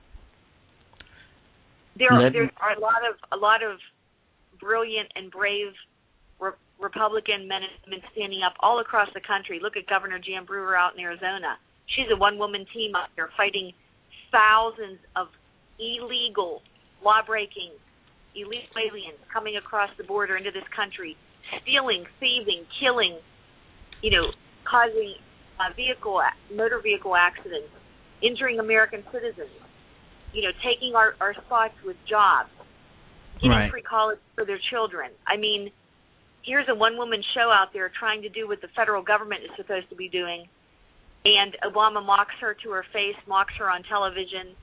There are a lot of brilliant and brave Republican men and women standing up all across the country. Look at Governor Jan Brewer out in Arizona. She's a one-woman team out there fighting thousands of illegal, law-breaking, illegal aliens coming across the border into this country, stealing, thieving, killing, causing motor vehicle accidents, injuring American citizens, taking our spots with jobs, getting free college for their children. I mean, here's a one-woman show out there trying to do what the federal government is supposed to be doing, and Obama mocks her to her face, mocks her on television.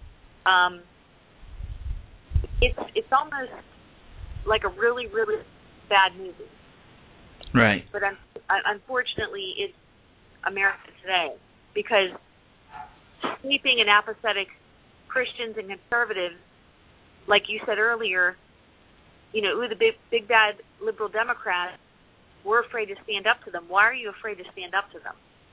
It's almost like a really, really bad movie. Right. But unfortunately, it's America today, because sleeping and apathetic Christians and conservatives, like you said earlier, the big bad liberal Democrats, we're afraid to stand up to them. Why are you afraid to stand up to them?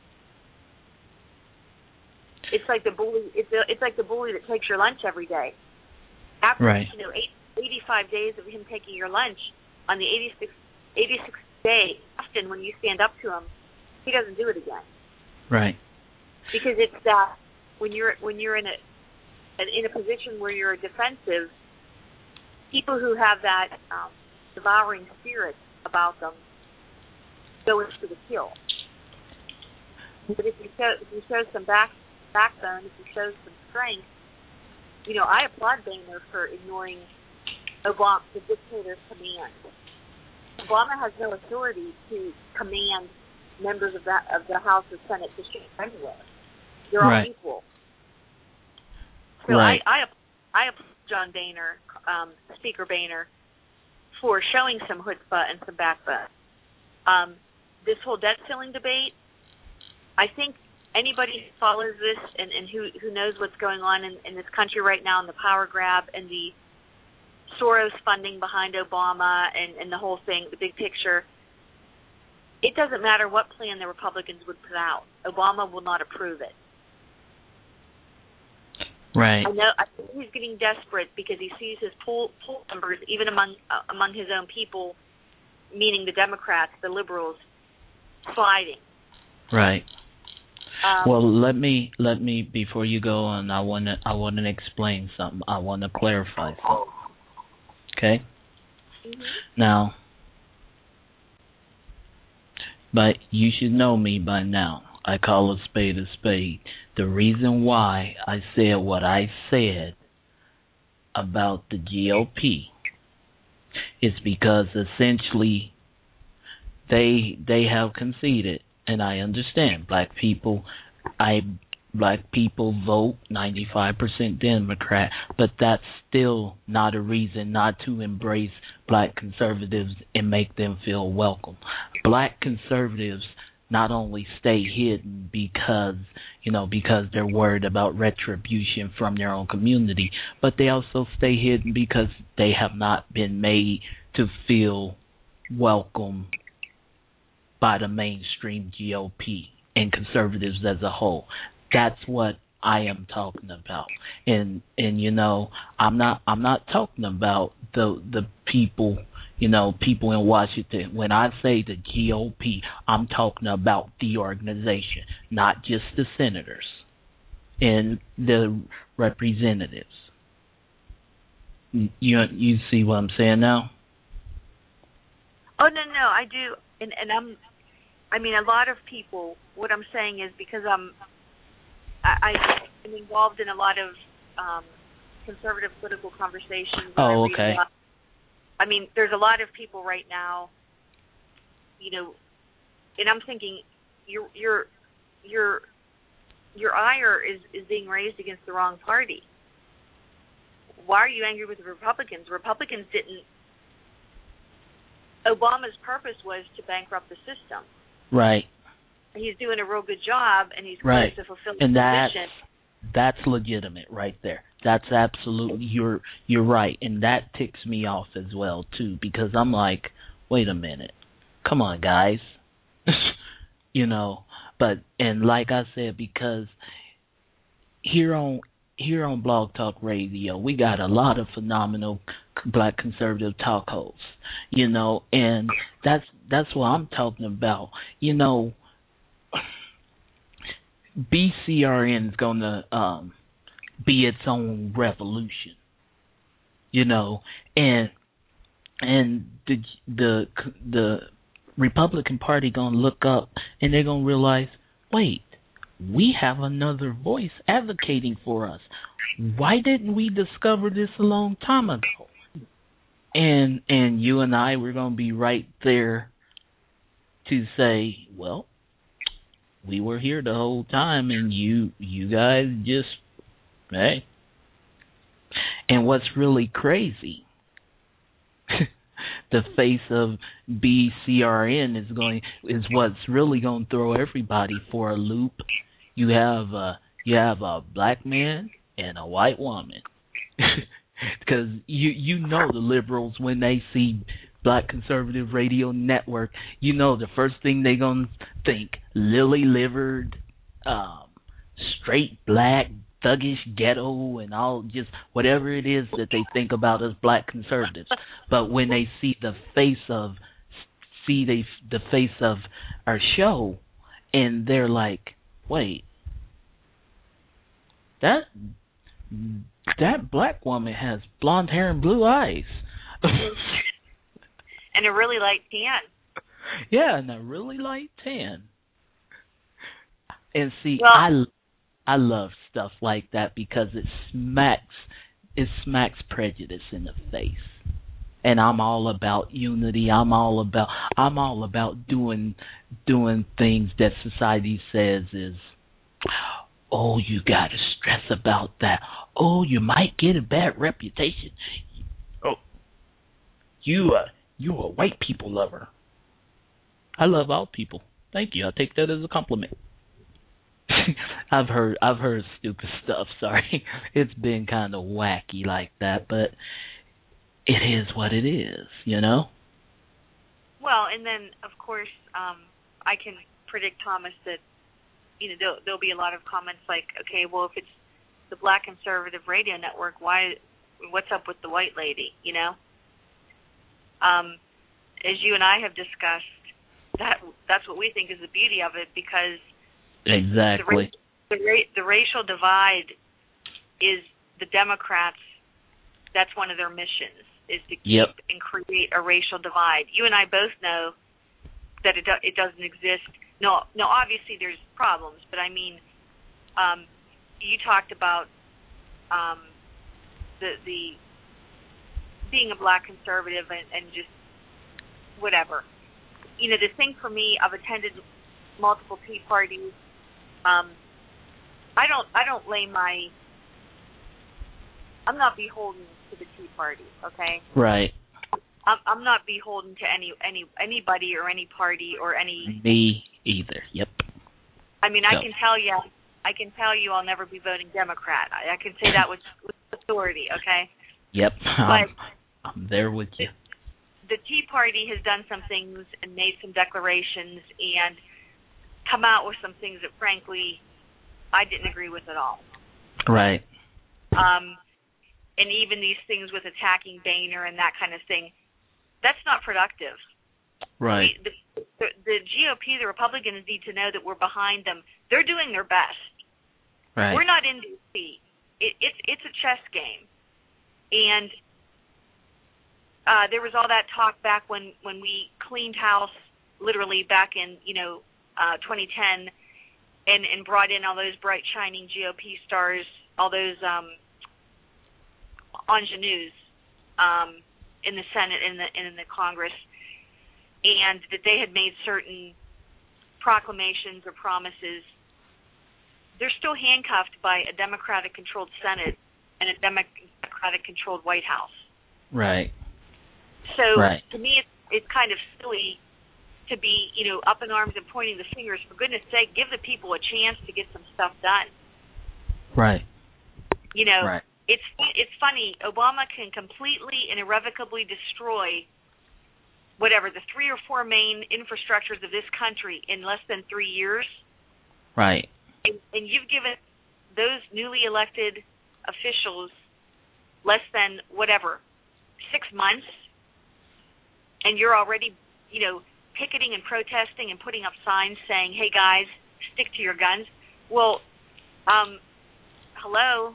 It's like the bully. It's like the bully that takes your lunch every day. After 85 days of him taking your lunch, on the 86th day, often when you stand up to him, he doesn't do it again. Right. Because it's that when you're in a position where you're defensive, people who have that devouring spirit about them go into the kill. But if you show some backbone, if you show some strength, I applaud Boehner for ignoring Obama, the dictator's command. Obama has no authority to command members of the House or Senate to shoot anywhere. They're all equal. So I applaud John Boehner, Speaker Boehner, for showing some chutzpah and some backbone. This whole debt ceiling debate, I think anybody who follows this and who knows what's going on in this country right now, and the power grab and the Soros funding behind Obama and the whole thing, the big picture, it doesn't matter what plan the Republicans would put out. Obama will not approve it. Right. I think he's getting desperate because he sees his poll numbers, even among his own people, meaning the Democrats, the liberals, sliding. Right. Well, let me before you go on, I want to explain something. I want to clarify something. Okay? Mm-hmm. Now, but you should know me by now. I call a spade a spade. The reason why I said what I said about the GOP is because essentially they have conceded, and I understand black people vote 95% Democrat, but that's still not a reason not to embrace black conservatives and make them feel welcome. Black conservatives not only stay hidden because they're worried about retribution from their own community, but they also stay hidden because they have not been made to feel welcome by the mainstream GOP and conservatives as a whole. That's what I am talking about. And I'm not talking about the people, people in Washington. When I say the GOP, I'm talking about the organization, not just the senators and the representatives. You see what I'm saying now? Oh, no, I do. And a lot of people, what I'm saying is because I'm involved in a lot of conservative political conversations. Oh, okay. There's a lot of people right now, and I'm thinking your ire is being raised against the wrong party. Why are you angry with the Republicans? Republicans didn't. Obama's purpose was to bankrupt the system. Right. He's doing a real good job, and he's close to fulfilling the mission. That's legitimate right there. That's absolutely, you're right, and that ticks me off as well too, because I'm like, wait a minute, come on guys, But and like I said, because here on Blog Talk Radio, we got a lot of phenomenal black conservative talk hosts, and that's what I'm talking about. BCRN is gonna be its own revolution, you know, and the Republican Party gonna look up and they're gonna realize, wait, we have another voice advocating for us. Why didn't we discover this a long time ago? And you and I were gonna be right there to say, well, we were here the whole time, and you guys just, hey. And what's really crazy, the face of BCRN is what's really going to throw everybody for a loop. You have a black man and a white woman, because you know the liberals, when they see Black Conservative Radio Network, you know the first thing they're going to think, lily-livered, straight black, thuggish ghetto, and all, just whatever it is that they think about as black conservatives. But when they see the face of our show, and they're like, wait, that black woman has blonde hair and blue eyes. And a really light tan. Yeah, and a really light tan. And see, well, I love stuff like that because it smacks prejudice in the face. And I'm all about unity. I'm all about doing things that society says is, oh, you got to stress about that. Oh, you might get a bad reputation. Oh, you're a white people lover. I love all people. Thank you. I take that as a compliment. I've heard stupid stuff. Sorry, it's been kind of wacky like that, but it is what it is, you know. Well, and then of course, I can predict, Thomas, that there'll be a lot of comments like, okay, well, if it's the Black Conservative Radio Network, what's up with the white lady, you know? As you and I have discussed, that's what we think is the beauty of it, because exactly the racial divide is the Democrats. That's one of their missions, is to keep and create a racial divide. You and I both know that it doesn't exist. No, obviously there's problems, but I mean, you talked about the being a black conservative and just whatever. You know, the thing for me, I've attended multiple Tea Parties. I don't lay I'm not beholden to the Tea Party, okay? Right. I'm not beholden to anybody or any party or any. Me either. Yep. I mean, I can tell you I'll never be voting Democrat. I can say that with authority, okay? Yep. But I'm there with you. The Tea Party has done some things and made some declarations and come out with some things that, frankly, I didn't agree with at all. Right. And even these things with attacking Boehner and that kind of thing, that's not productive. Right. The GOP, the Republicans, need to know that we're behind them. They're doing their best. Right. We're not in D.C. It's a chess game. And there was all that talk back when we cleaned house, literally back in 2010, and brought in all those bright shining GOP stars, all those ingenues in the Senate and in the Congress, and that they had made certain proclamations or promises. They're still handcuffed by a Democratic-controlled Senate and a Democratic-controlled White House. Right. So to me, it's kind of silly to be, up in arms and pointing the fingers. For goodness sake, give the people a chance to get some stuff done. Right. Right. It's funny. Obama can completely and irrevocably destroy whatever the 3 or 4 main infrastructures of this country in less than 3 years. Right. And you've given those newly elected officials less than 6 months, and you're already, picketing and protesting and putting up signs saying, "Hey guys, stick to your guns." Well, hello.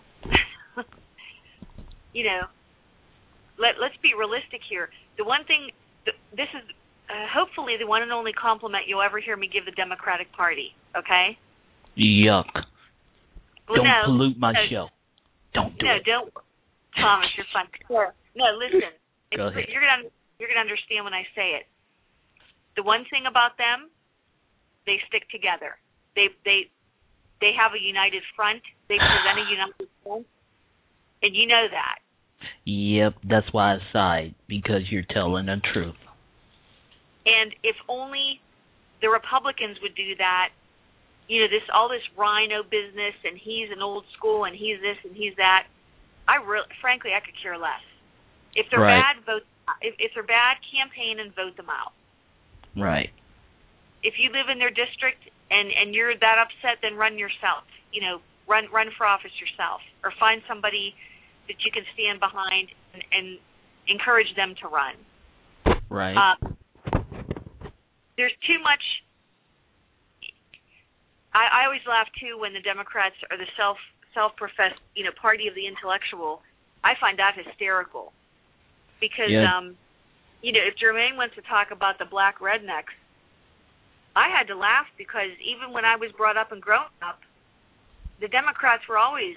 You know, let's be realistic here. The one thing, this is hopefully the one and only compliment you'll ever hear me give the Democratic Party, okay? Yuck. Well, don't pollute my show. Don't do it. No, don't. Thomas, you're fun. No, listen. Go ahead. You're gonna understand when I say it. The one thing about them, they stick together. They have a united front. They present a united front, and you know that. Yep, that's why I side, because you're telling the truth. And if only the Republicans would do that, you know, all this rhino business, and he's an old school, and he's this and he's that. Frankly, I could care less. If they're bad, vote. If they're bad, campaign and vote them out. Right. If you live in their district and you're that upset, then run yourself. You know, run for office yourself, or find somebody that you can stand behind and encourage them to run. Right. There's too much. I always laugh too when the Democrats are the self-professed, you know, party of the intellectual. I find that hysterical, because you know, if Jermaine wants to talk about the black rednecks, I had to laugh, because even when I was brought up and grown up, the Democrats were always,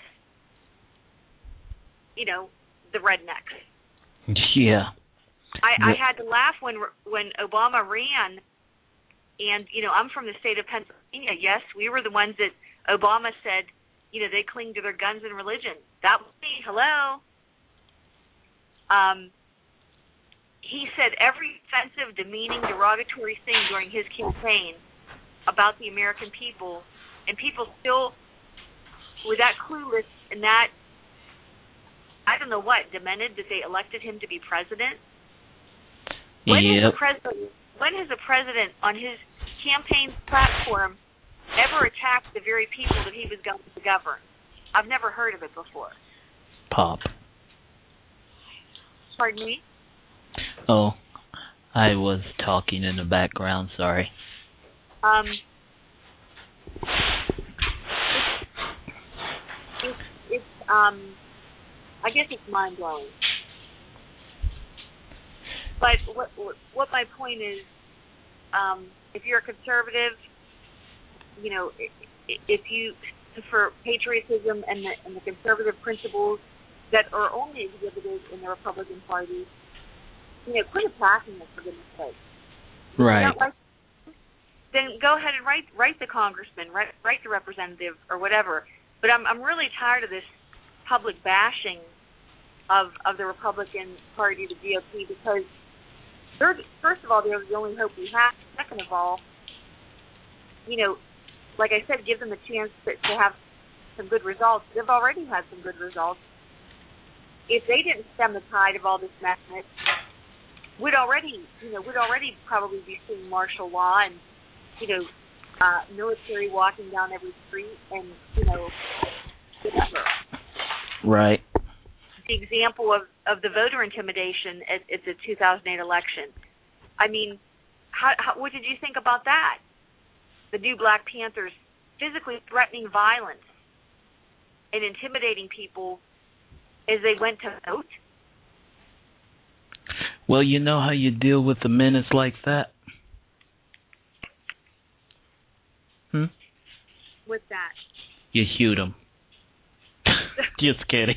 you know, the rednecks. Yeah. I had to laugh when Obama ran, and, you know, I'm from the state of Pennsylvania. Yes, we were the ones that Obama said, you know, they cling to their guns and religion. That was me. Hello. He said every offensive, demeaning, derogatory thing during his campaign about the American people, and people still were that clueless and that, I don't know what, demented that they elected him to be president. When has a president on his campaign platform ever attacked the very people that he was going to govern? I've never heard of it before. Pop. Pardon me? Oh, I was talking in the background, sorry. I guess it's mind-blowing. But what my point is, if you're a conservative, you know, if you stand for patriotism and the conservative principles that are only exhibited in the Republican Party, you know, quit attacking us, for goodness sake. Right. Then go ahead and write the congressman, write the representative, or whatever. But I'm really tired of this public bashing of the Republican Party, the GOP, because first of all, they're the only hope we have. Second of all, you know, like I said, give them a chance to have some good results. They've already had some good results. If they didn't stem the tide of all this madness, we'd already probably be seeing martial law and, you know, military walking down every street and, you know, whatever. Right. The example of the voter intimidation at the 2008 election. I mean, what did you think about that? The new Black Panthers physically threatening violence and intimidating people as they went to vote? Well, you know how you deal with a menace like that? With that? You shoot him. Just kidding.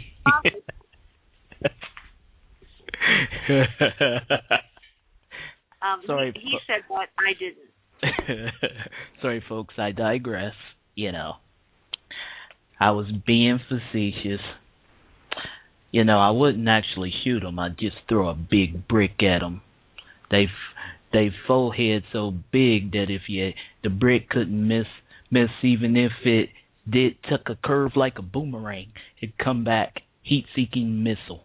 Sorry. He said that. I didn't. Sorry, folks. I digress. You know, I was being facetious. You know, I wouldn't actually shoot them. I'd just throw a big brick at them. They forehead so big that the brick couldn't miss even if it took a curve like a boomerang. It'd come back, heat-seeking missile.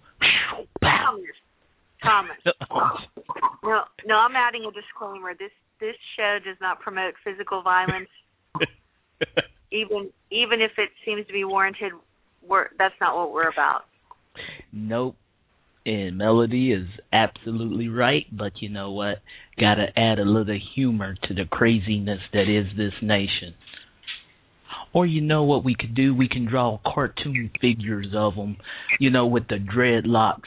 Thomas. No, I'm adding a disclaimer. This show does not promote physical violence. even if it seems to be warranted, that's not what we're about. Nope. And Melody is absolutely right, but you know what? Gotta add a little humor to the craziness that is this nation. Or you know what we could do? We can draw cartoon figures of them, with the dreadlocks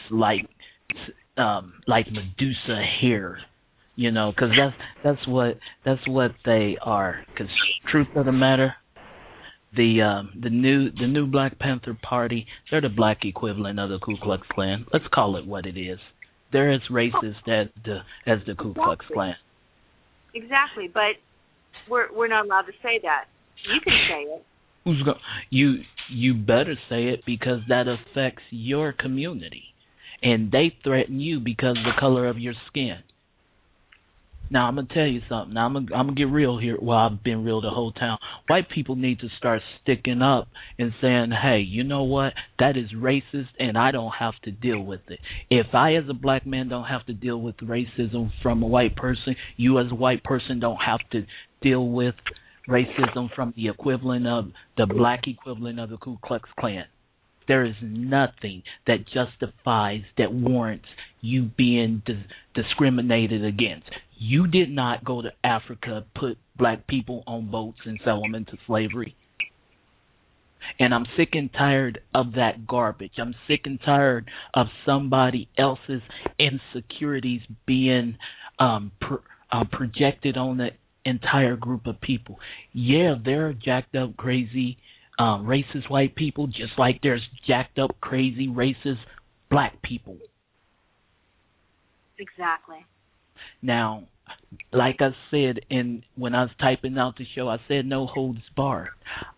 like Medusa hair, because that's what they are. Because truth of the matter, the new Black Panther Party, they're the black equivalent of the Ku Klux Klan. Let's call it what it is. They're as racist as the Ku Klux Klan. Exactly, but we're not allowed to say that. You can say it. You better say it, because that affects your community, and they threaten you because of the color of your skin. Now, I'm going to tell you something. Now, I'm going to get real here. Well, I've been real the whole time. White people need to start sticking up and saying, hey, you know what? That is racist, and I don't have to deal with it. If I, as a black man, don't have to deal with racism from a white person, you, as a white person, don't have to deal with racism from the equivalent of the black equivalent of the Ku Klux Klan. There is nothing that justifies, that warrants you being discriminated against. You did not go to Africa, put black people on boats and sell them into slavery. And I'm sick and tired of that garbage. I'm sick and tired of somebody else's insecurities being projected on the entire group of people. Yeah, there are jacked up, crazy, racist white people, just like there's jacked up, crazy, racist black people. Exactly. Now, like I said, when I was typing out the show, I said no holds barred.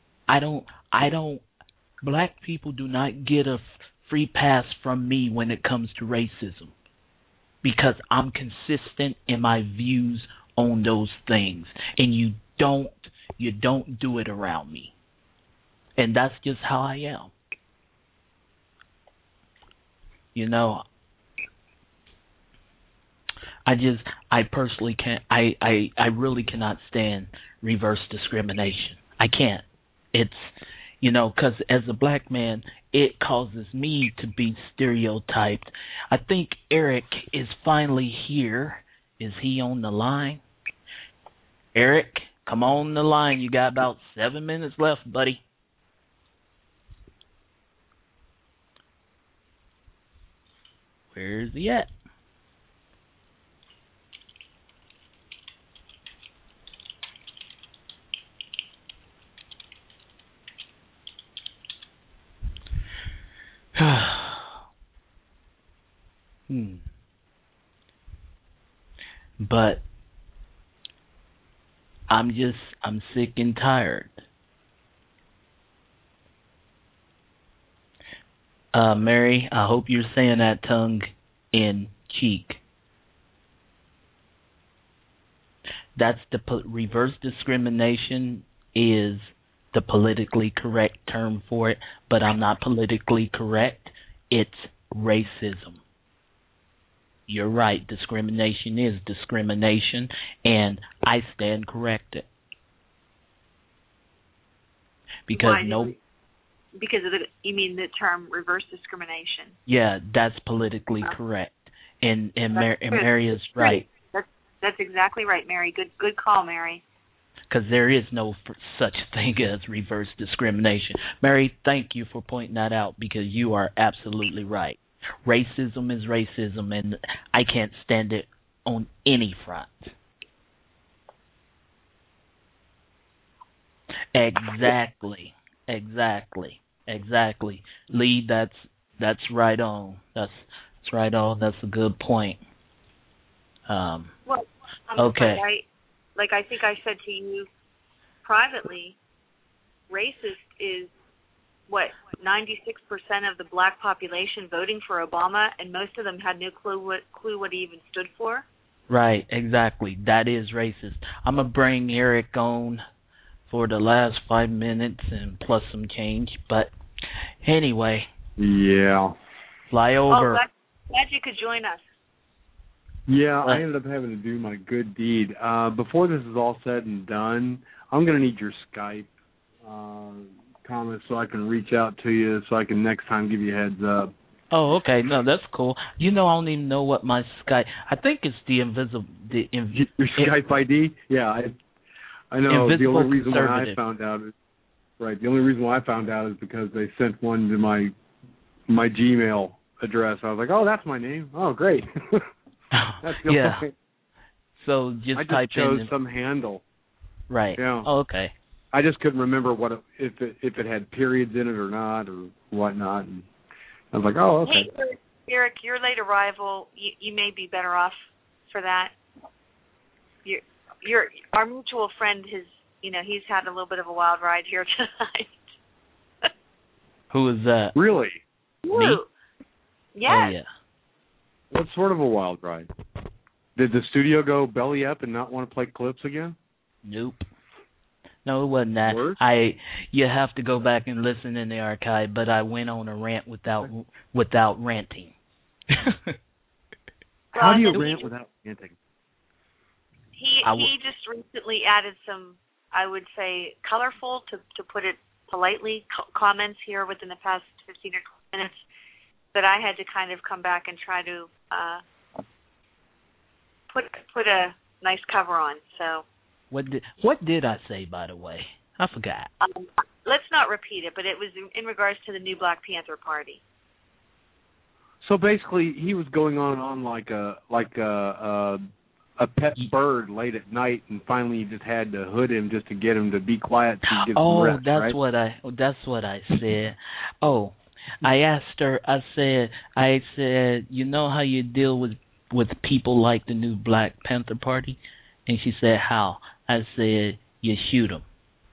Black people do not get a free pass from me when it comes to racism, because I'm consistent in my views on those things, and you don't do it around me, and that's just how I am. I personally can't. I really cannot stand reverse discrimination. I can't. It's, because as a black man, it causes me to be stereotyped. I think Eric is finally here. Is he on the line? Eric, come on the line. You got about 7 minutes left, buddy. Where's he at? But I'm sick and tired. Mary, I hope you're saying that tongue in cheek. That's the reverse discrimination is the politically correct term for it, but I'm not politically correct. It's racism. You're right. Discrimination is discrimination, and I stand corrected. Because because of you mean the term reverse discrimination? Yeah, that's politically correct, and Mary is right. That's exactly right, Mary. Good call, Mary. Because there is no such thing as reverse discrimination. Mary, thank you for pointing that out, because you are absolutely right. Racism is racism, and I can't stand it on any front. Exactly. Lee, that's right on. That's right on. That's a good point. Okay. Like I think I said to you privately, racist is what 96% of the black population voting for Obama, and most of them had no clue what he even stood for. Right, exactly. That is racist. I'm gonna bring Eric on for the last 5 minutes and plus some change. But anyway, yeah, fly over. Oh, glad you could join us. Yeah, I ended up having to do my good deed. Before this is all said and done, I'm going to need your Skype comments so I can reach out to you, so I can next time give you a heads up. Oh, okay. No, that's cool. I don't even know what my Skype. I think it's the invisible. Your Skype ID? Yeah, I know. The only reason why I found out is Right. The only reason why I found out is because they sent one to my Gmail address. I was like, oh, that's my name. Oh, great. That's the yeah. only. So I just type chose in some handle. right. Yeah. Oh, okay. I just couldn't remember if it had periods in it or not or whatnot. And I was like, oh, okay. Hey, Eric, your late arrival, you may be better off for that. Our mutual friend has, he's had a little bit of a wild ride here tonight. Who is that? Really? Me? Yes. Oh, yeah. What sort of a wild ride? Did the studio go belly up and not want to play clips again? Nope. No, it wasn't that. Word? You have to go back and listen in the archive, but I went on a rant without ranting. How do you rant without ranting? He just recently added some, I would say, colorful, to put it politely, comments here within the past 15 or 20 minutes that I had to kind of come back and try to put a nice cover on. So what did I say, by the way? I forgot. Let's not repeat it, but it was in regards to the new Black Panther Party. So basically, he was going on like a pet bird late at night, and finally you just had to hood him just to get him to be quiet to get some rest, that's what I said. Oh, I asked her. I said, you know how you deal with people like the new Black Panther Party? And she said, how? I said, you shoot them.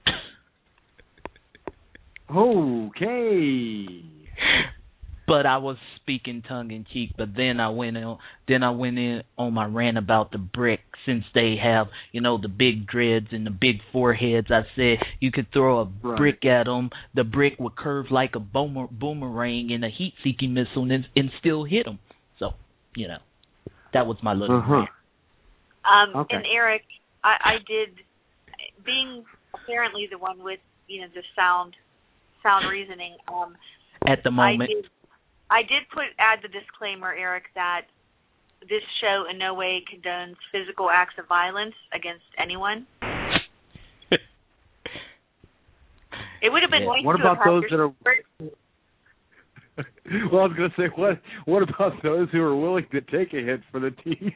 Okay. But I was speaking tongue in cheek. But then I went in on my rant about the brick, since they have, the big dreads and the big foreheads. I said you could throw a brick at them. The brick would curve like a boomerang in a heat-seeking missile and still hit them. So, that was my little rant. Okay. And Eric, I did, being apparently the one with, the sound reasoning. At the moment. I did add the disclaimer, Eric, that this show in no way condones physical acts of violence against anyone. It would have been nice what to about have those that are? Well, I was going to say, what about those who are willing to take a hit for the team?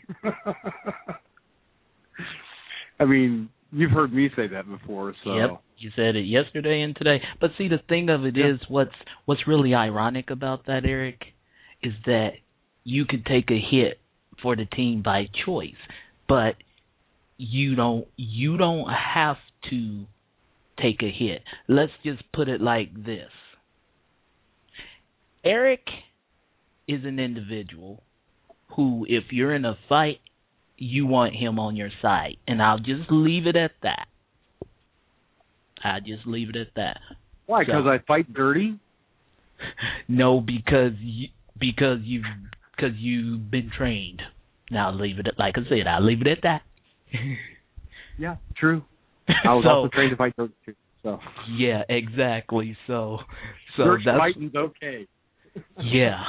I mean, you've heard me say that before, so. Yep, you said it yesterday and today. But see, the thing of it is, what's really ironic about that, Eric, is that you could take a hit for the team by choice, but you don't have to take a hit. Let's just put it like this. Eric is an individual who, if you're in a fight, you want him on your side. And I'll just leave it at that. Why? Because I fight dirty? No, because you've been trained. Now I'll leave it at, like I said, I'll leave it at that. Yeah, true. I was also trained to fight dirty too. So. Yeah, exactly. So Dirt that's fighting's okay. Yeah.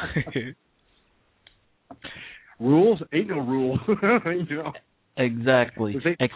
Rules? Ain't no rule. Exactly.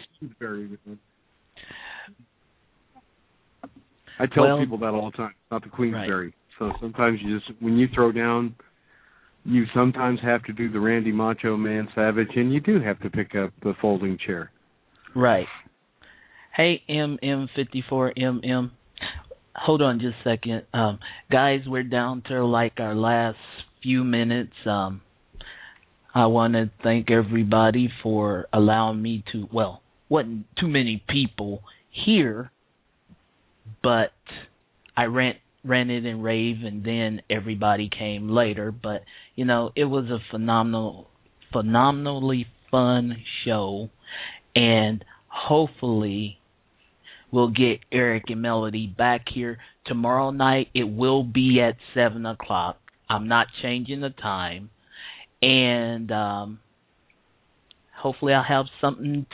I tell people that all the time. Not the Queensberry. Right. So sometimes when you throw down, you sometimes have to do the Randy Macho Man Savage, and you do have to pick up the folding chair. Right. Hey, MM54MM. Hold on just a second. Guys, we're down to like our last few minutes. I want to thank everybody for allowing me to, wasn't too many people here, but I ranted and raved, and then everybody came later. But, it was a phenomenally fun show, and hopefully we'll get Eric and Melody back here tomorrow night. It will be at 7 o'clock. I'm not changing the time. And hopefully I'll have something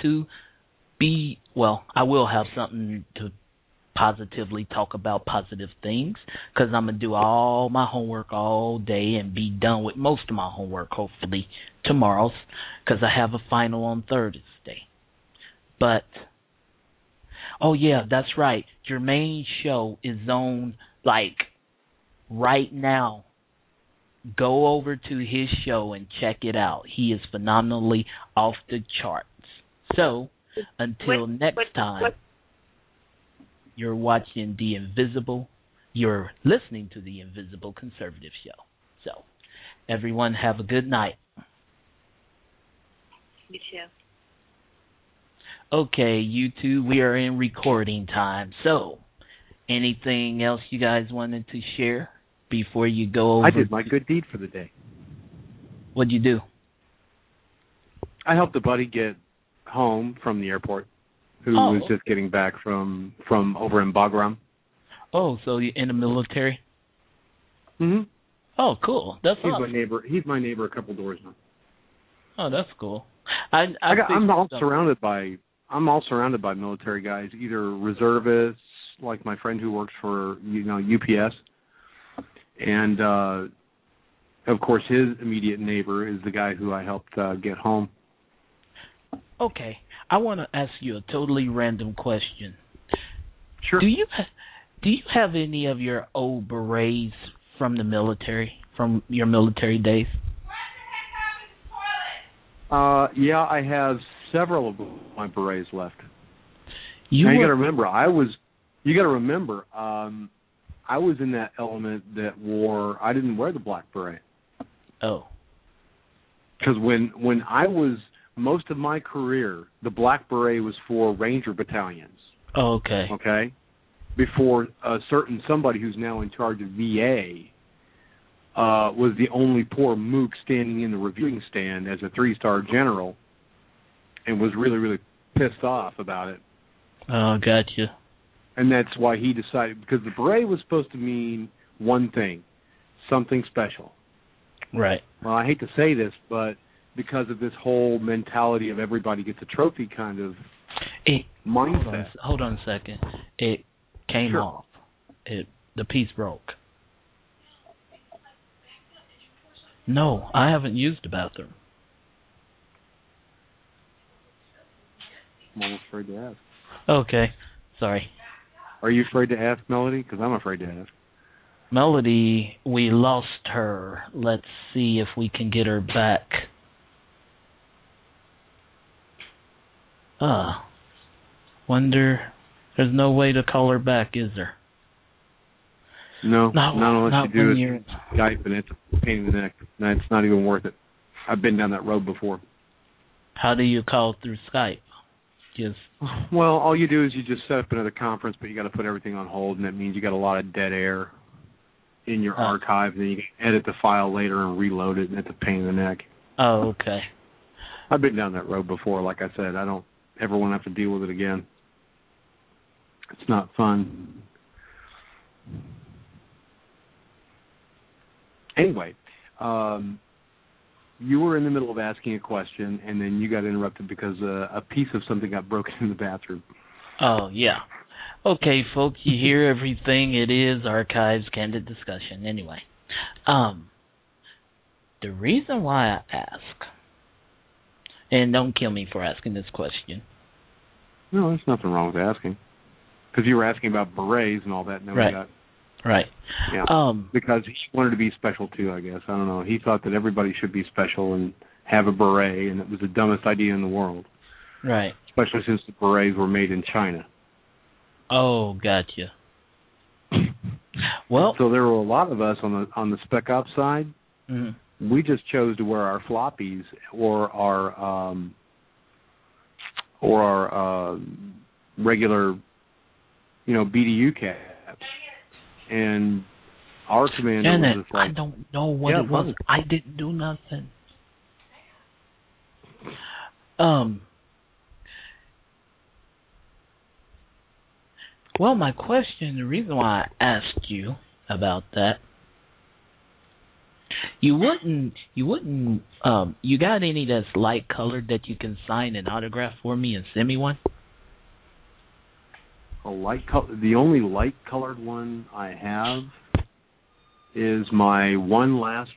I will have something to positively talk about, positive things, because I'm going to do all my homework all day and be done with most of my homework, hopefully, tomorrow, because I have a final on Thursday. But Oh yeah, that's right. Jermaine's show is on like right now. Go over to his show and check it out. He is phenomenally off the charts. So, until next time, you're watching The Invisible. You're listening to The Invisible Conservative Show. So, everyone have a good night. You too. Okay, you two, we are in recording time. So, anything else you guys wanted to share before you go over? I did my good deed for the day. What'd you do? I helped a buddy get home from the airport who was just getting back from over in Bagram. Oh, so you're in the military? Mm-hmm. Oh, cool. That's awesome. My neighbor. He's my neighbor a couple doors now. Oh, that's cool. I'm all surrounded by military guys, either reservists, like my friend who works for UPS, and of course his immediate neighbor is the guy who I helped get home. Okay, I want to ask you a totally random question. Sure. Do you have any of your old berets from the military, from your military days? Yeah, I have several of my berets left. You got to remember, I was in that element that I didn't wear the black beret. Oh. Because when I was, most of my career, the black beret was for Ranger battalions. Oh, okay. Okay? Before somebody who's now in charge of VA was the only poor mook standing in the reviewing stand as a 3-star general and was really, really pissed off about it. Oh, gotcha. And that's why he decided, because the beret was supposed to mean one thing, something special. Right. Well, I hate to say this, but because of this whole mentality of everybody gets a trophy kind of mindset. Hold on a second. It came off. The piece broke. No, I haven't used the bathroom. I'm almost afraid to ask. Okay, sorry. Are you afraid to ask, Melody? Because I'm afraid to ask. Melody, we lost her. Let's see if we can get her back. Wonder, there's no way to call her back, is there? No, not unless you do it Skype, and it's a pain in the neck. It's not even worth it. I've been down that road before. How do you call through Skype? Well, all you do is you just set up another conference, but you got to put everything on hold, and that means you got a lot of dead air in your archive, and then you can edit the file later and reload it, and it's a pain in the neck. Oh, okay. I've been down that road before. Like I said, I don't ever want to have to deal with it again. It's not fun. Anyway, you were in the middle of asking a question, and then you got interrupted because a piece of something got broken in the bathroom. Oh, yeah. Okay, folks, you hear everything. It is Archives Candid Discussion. Anyway, the reason why I ask, and don't kill me for asking this question. No, there's nothing wrong with asking. Because you were asking about berets and all that. And then right. We got, right. Yeah. Because he wanted to be special, too, I guess. I don't know. He thought that everybody should be special and have a beret, and it was the dumbest idea in the world. Right. Especially since the berets were made in China. Oh, gotcha. Well, so there were a lot of us on the Spec Ops side. Mm-hmm. We just chose to wear our floppies or our regular, BDU caps, and our commander was just like, I don't know what it was. I didn't do nothing. Well, my question, the reason why I asked you about that, you got any that's light colored that you can sign an autograph for me and send me one? The only light colored one I have is my one last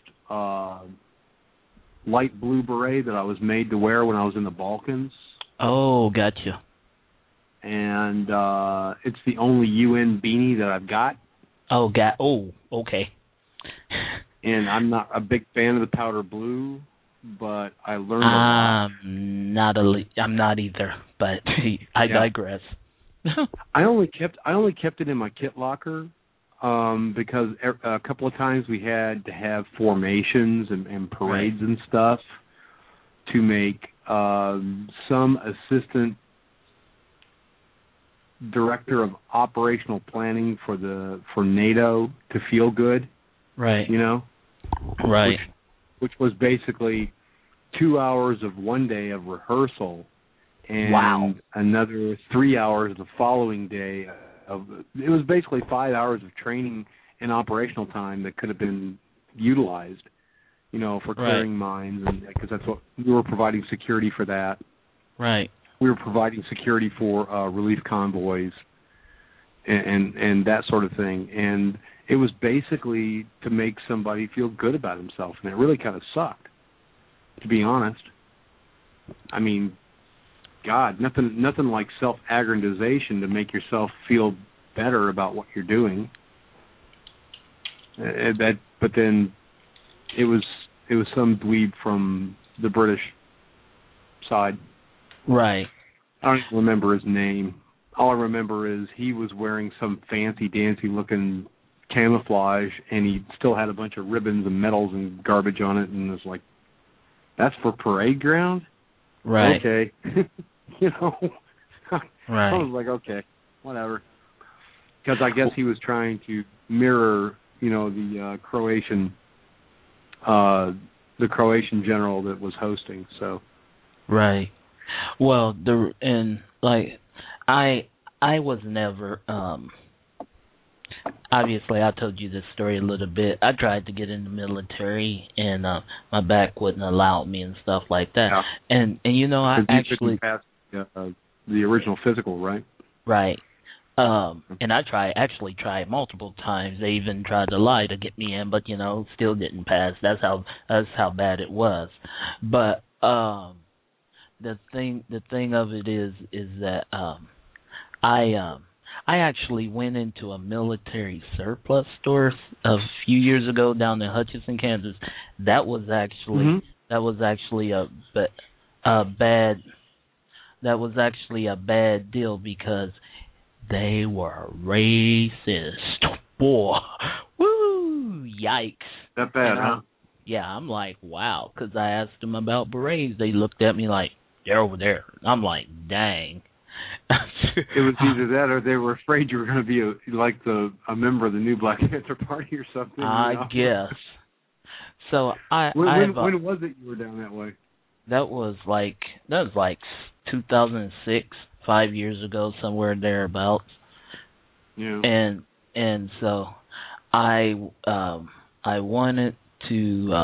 light blue beret that I was made to wear when I was in the Balkans. Oh, gotcha. and it's the only UN beanie that I've got. Oh, God. Oh, okay. And I'm not a big fan of the powder blue, but I learned a lot. I'm not either, but I digress. I only kept it in my kit locker because a couple of times we had to have formations and parades and stuff to make some assistant director of operational planning for NATO to feel good. Right. You know? Right. Which was basically 2 hours of one day of rehearsal and another 3 hours the following day. It was basically 5 hours of training and operational time that could have been utilized, you know, for clearing mines, and because that's what we were providing security for that. Right. We were providing security for relief convoys and that sort of thing. And it was basically to make somebody feel good about himself, and it really kind of sucked, to be honest. I mean, God, nothing like self-aggrandization to make yourself feel better about what you're doing. But then it was some dweeb from the British side. Right. I don't even remember his name. All I remember is he was wearing some fancy-dancy looking camouflage, and he still had a bunch of ribbons and medals and garbage on it, and was like, that's for parade ground? Right. Okay. You know? Right. I was like, okay, whatever. Because I guess he was trying to mirror, you know, the Croatian general that was hosting, so. Right. Well, I was never obviously I told you this story a little bit. I tried to get in the military, and my back wouldn't allow me and stuff like that. Yeah. And you know, I actually passed the original physical, right? Right. And I actually tried multiple times. They even tried to lie to get me in, but you know, still didn't pass. That's how bad it was. But the thing of it is that I actually went into a military surplus store a few years ago down in Hutchinson, Kansas. That was actually a bad deal because they were racist. Boy, woo, yikes! That bad, huh? Yeah, I'm like, wow, because I asked them about berets. They looked at me like, they're over there. I'm like, dang. It was either that or they were afraid you were going to be a member of the new Black Panther Party or something. I guess. So when was it you were down that way? That was like 2006, 5 years ago, somewhere thereabouts. Yeah. And so I wanted to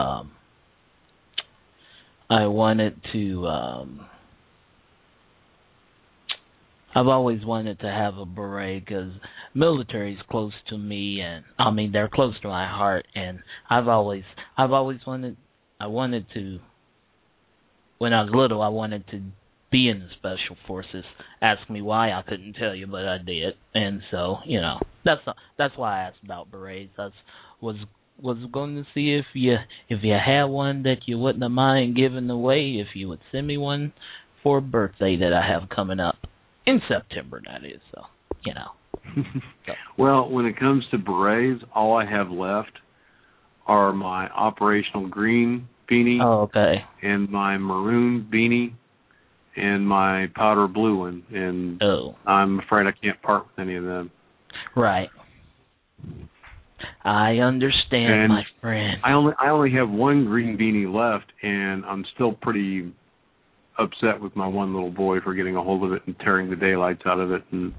I've always wanted to have a beret because military's close to me, and I mean they're close to my heart, and I've always wanted to. When I was little, I wanted to be in the Special Forces. Ask me why, I couldn't tell you, but I did, and so you know that's why I asked about berets. I was going to see if you had one that you wouldn't mind giving away, if you would send me one for a birthday that I have coming up. In September, that is, so, you know. So. Well, when it comes to berets, all I have left are my operational green beanie and my maroon beanie and my powder blue one, and I'm afraid I can't part with any of them. Right. I understand, my friend. I only have one green beanie left, and I'm still pretty upset with my one little boy for getting a hold of it and tearing the daylights out of it. And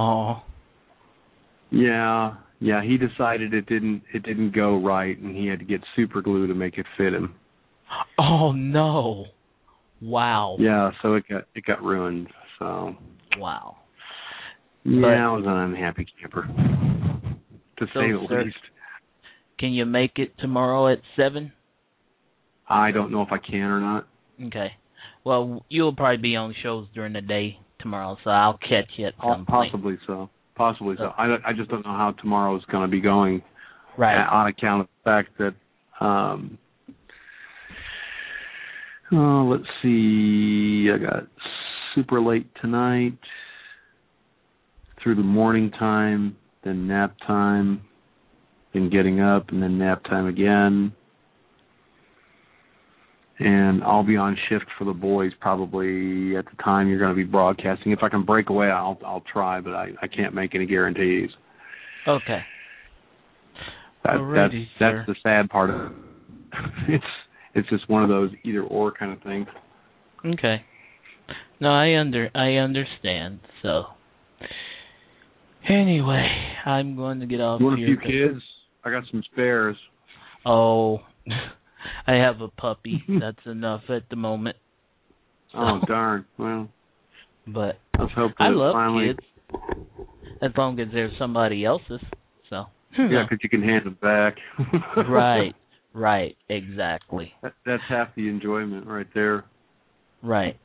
yeah, he decided it didn't go right, and he had to get super glue to make it fit him. Oh no! Wow. Yeah, so it got ruined. So wow. Yeah, I was an unhappy camper, to say the least. Can you make it tomorrow at 7? I don't know if I can or not. Okay. Well, you'll probably be on shows during the day tomorrow, so I'll catch you at some point. Possibly so. I just don't know how tomorrow is going to be going. Right. On account of the fact that, let's see, I got super late tonight through the morning time, then nap time, then getting up, and then nap time again. And I'll be on shift for the boys probably at the time you're going to be broadcasting. If I can break away, I'll try, but I can't make any guarantees. Okay. That's the sad part of it. It's just one of those either or kind of things. Okay. No, I understand. So anyway, I'm going to get off here. You want a few kids? I got some spares. Oh, I have a puppy. That's enough at the moment. So. Oh, darn. Well, but let's hope I love finally... kids as long as they're somebody else's. So yeah, because you can hand them back. Right, exactly. That's half the enjoyment right there. Right.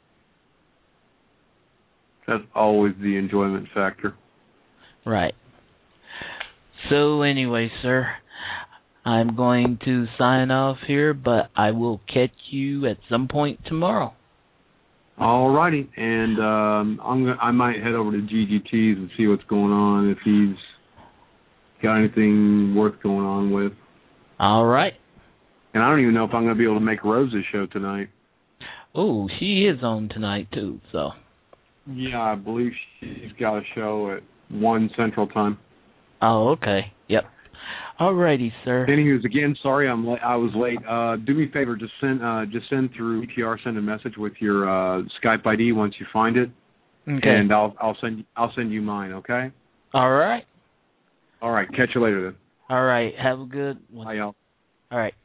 That's always the enjoyment factor. Right. So anyway, sir, I'm going to sign off here, but I will catch you at some point tomorrow. All righty, and I might head over to GGT's and see what's going on, if he's got anything worth going on with. All right. And I don't even know if I'm going to be able to make Rose's show tonight. Oh, she is on tonight, too, so. Yeah, I believe she's got a show at 1 Central Time. Oh, okay. Yep. All righty, sir. Anyways, again, sorry I was late. Do me a favor, just send through ETR, send a message with your Skype ID once you find it. Okay. And I'll send you mine, okay? All right. All right, catch you later then. All right, have a good one. Bye, y'all. All right.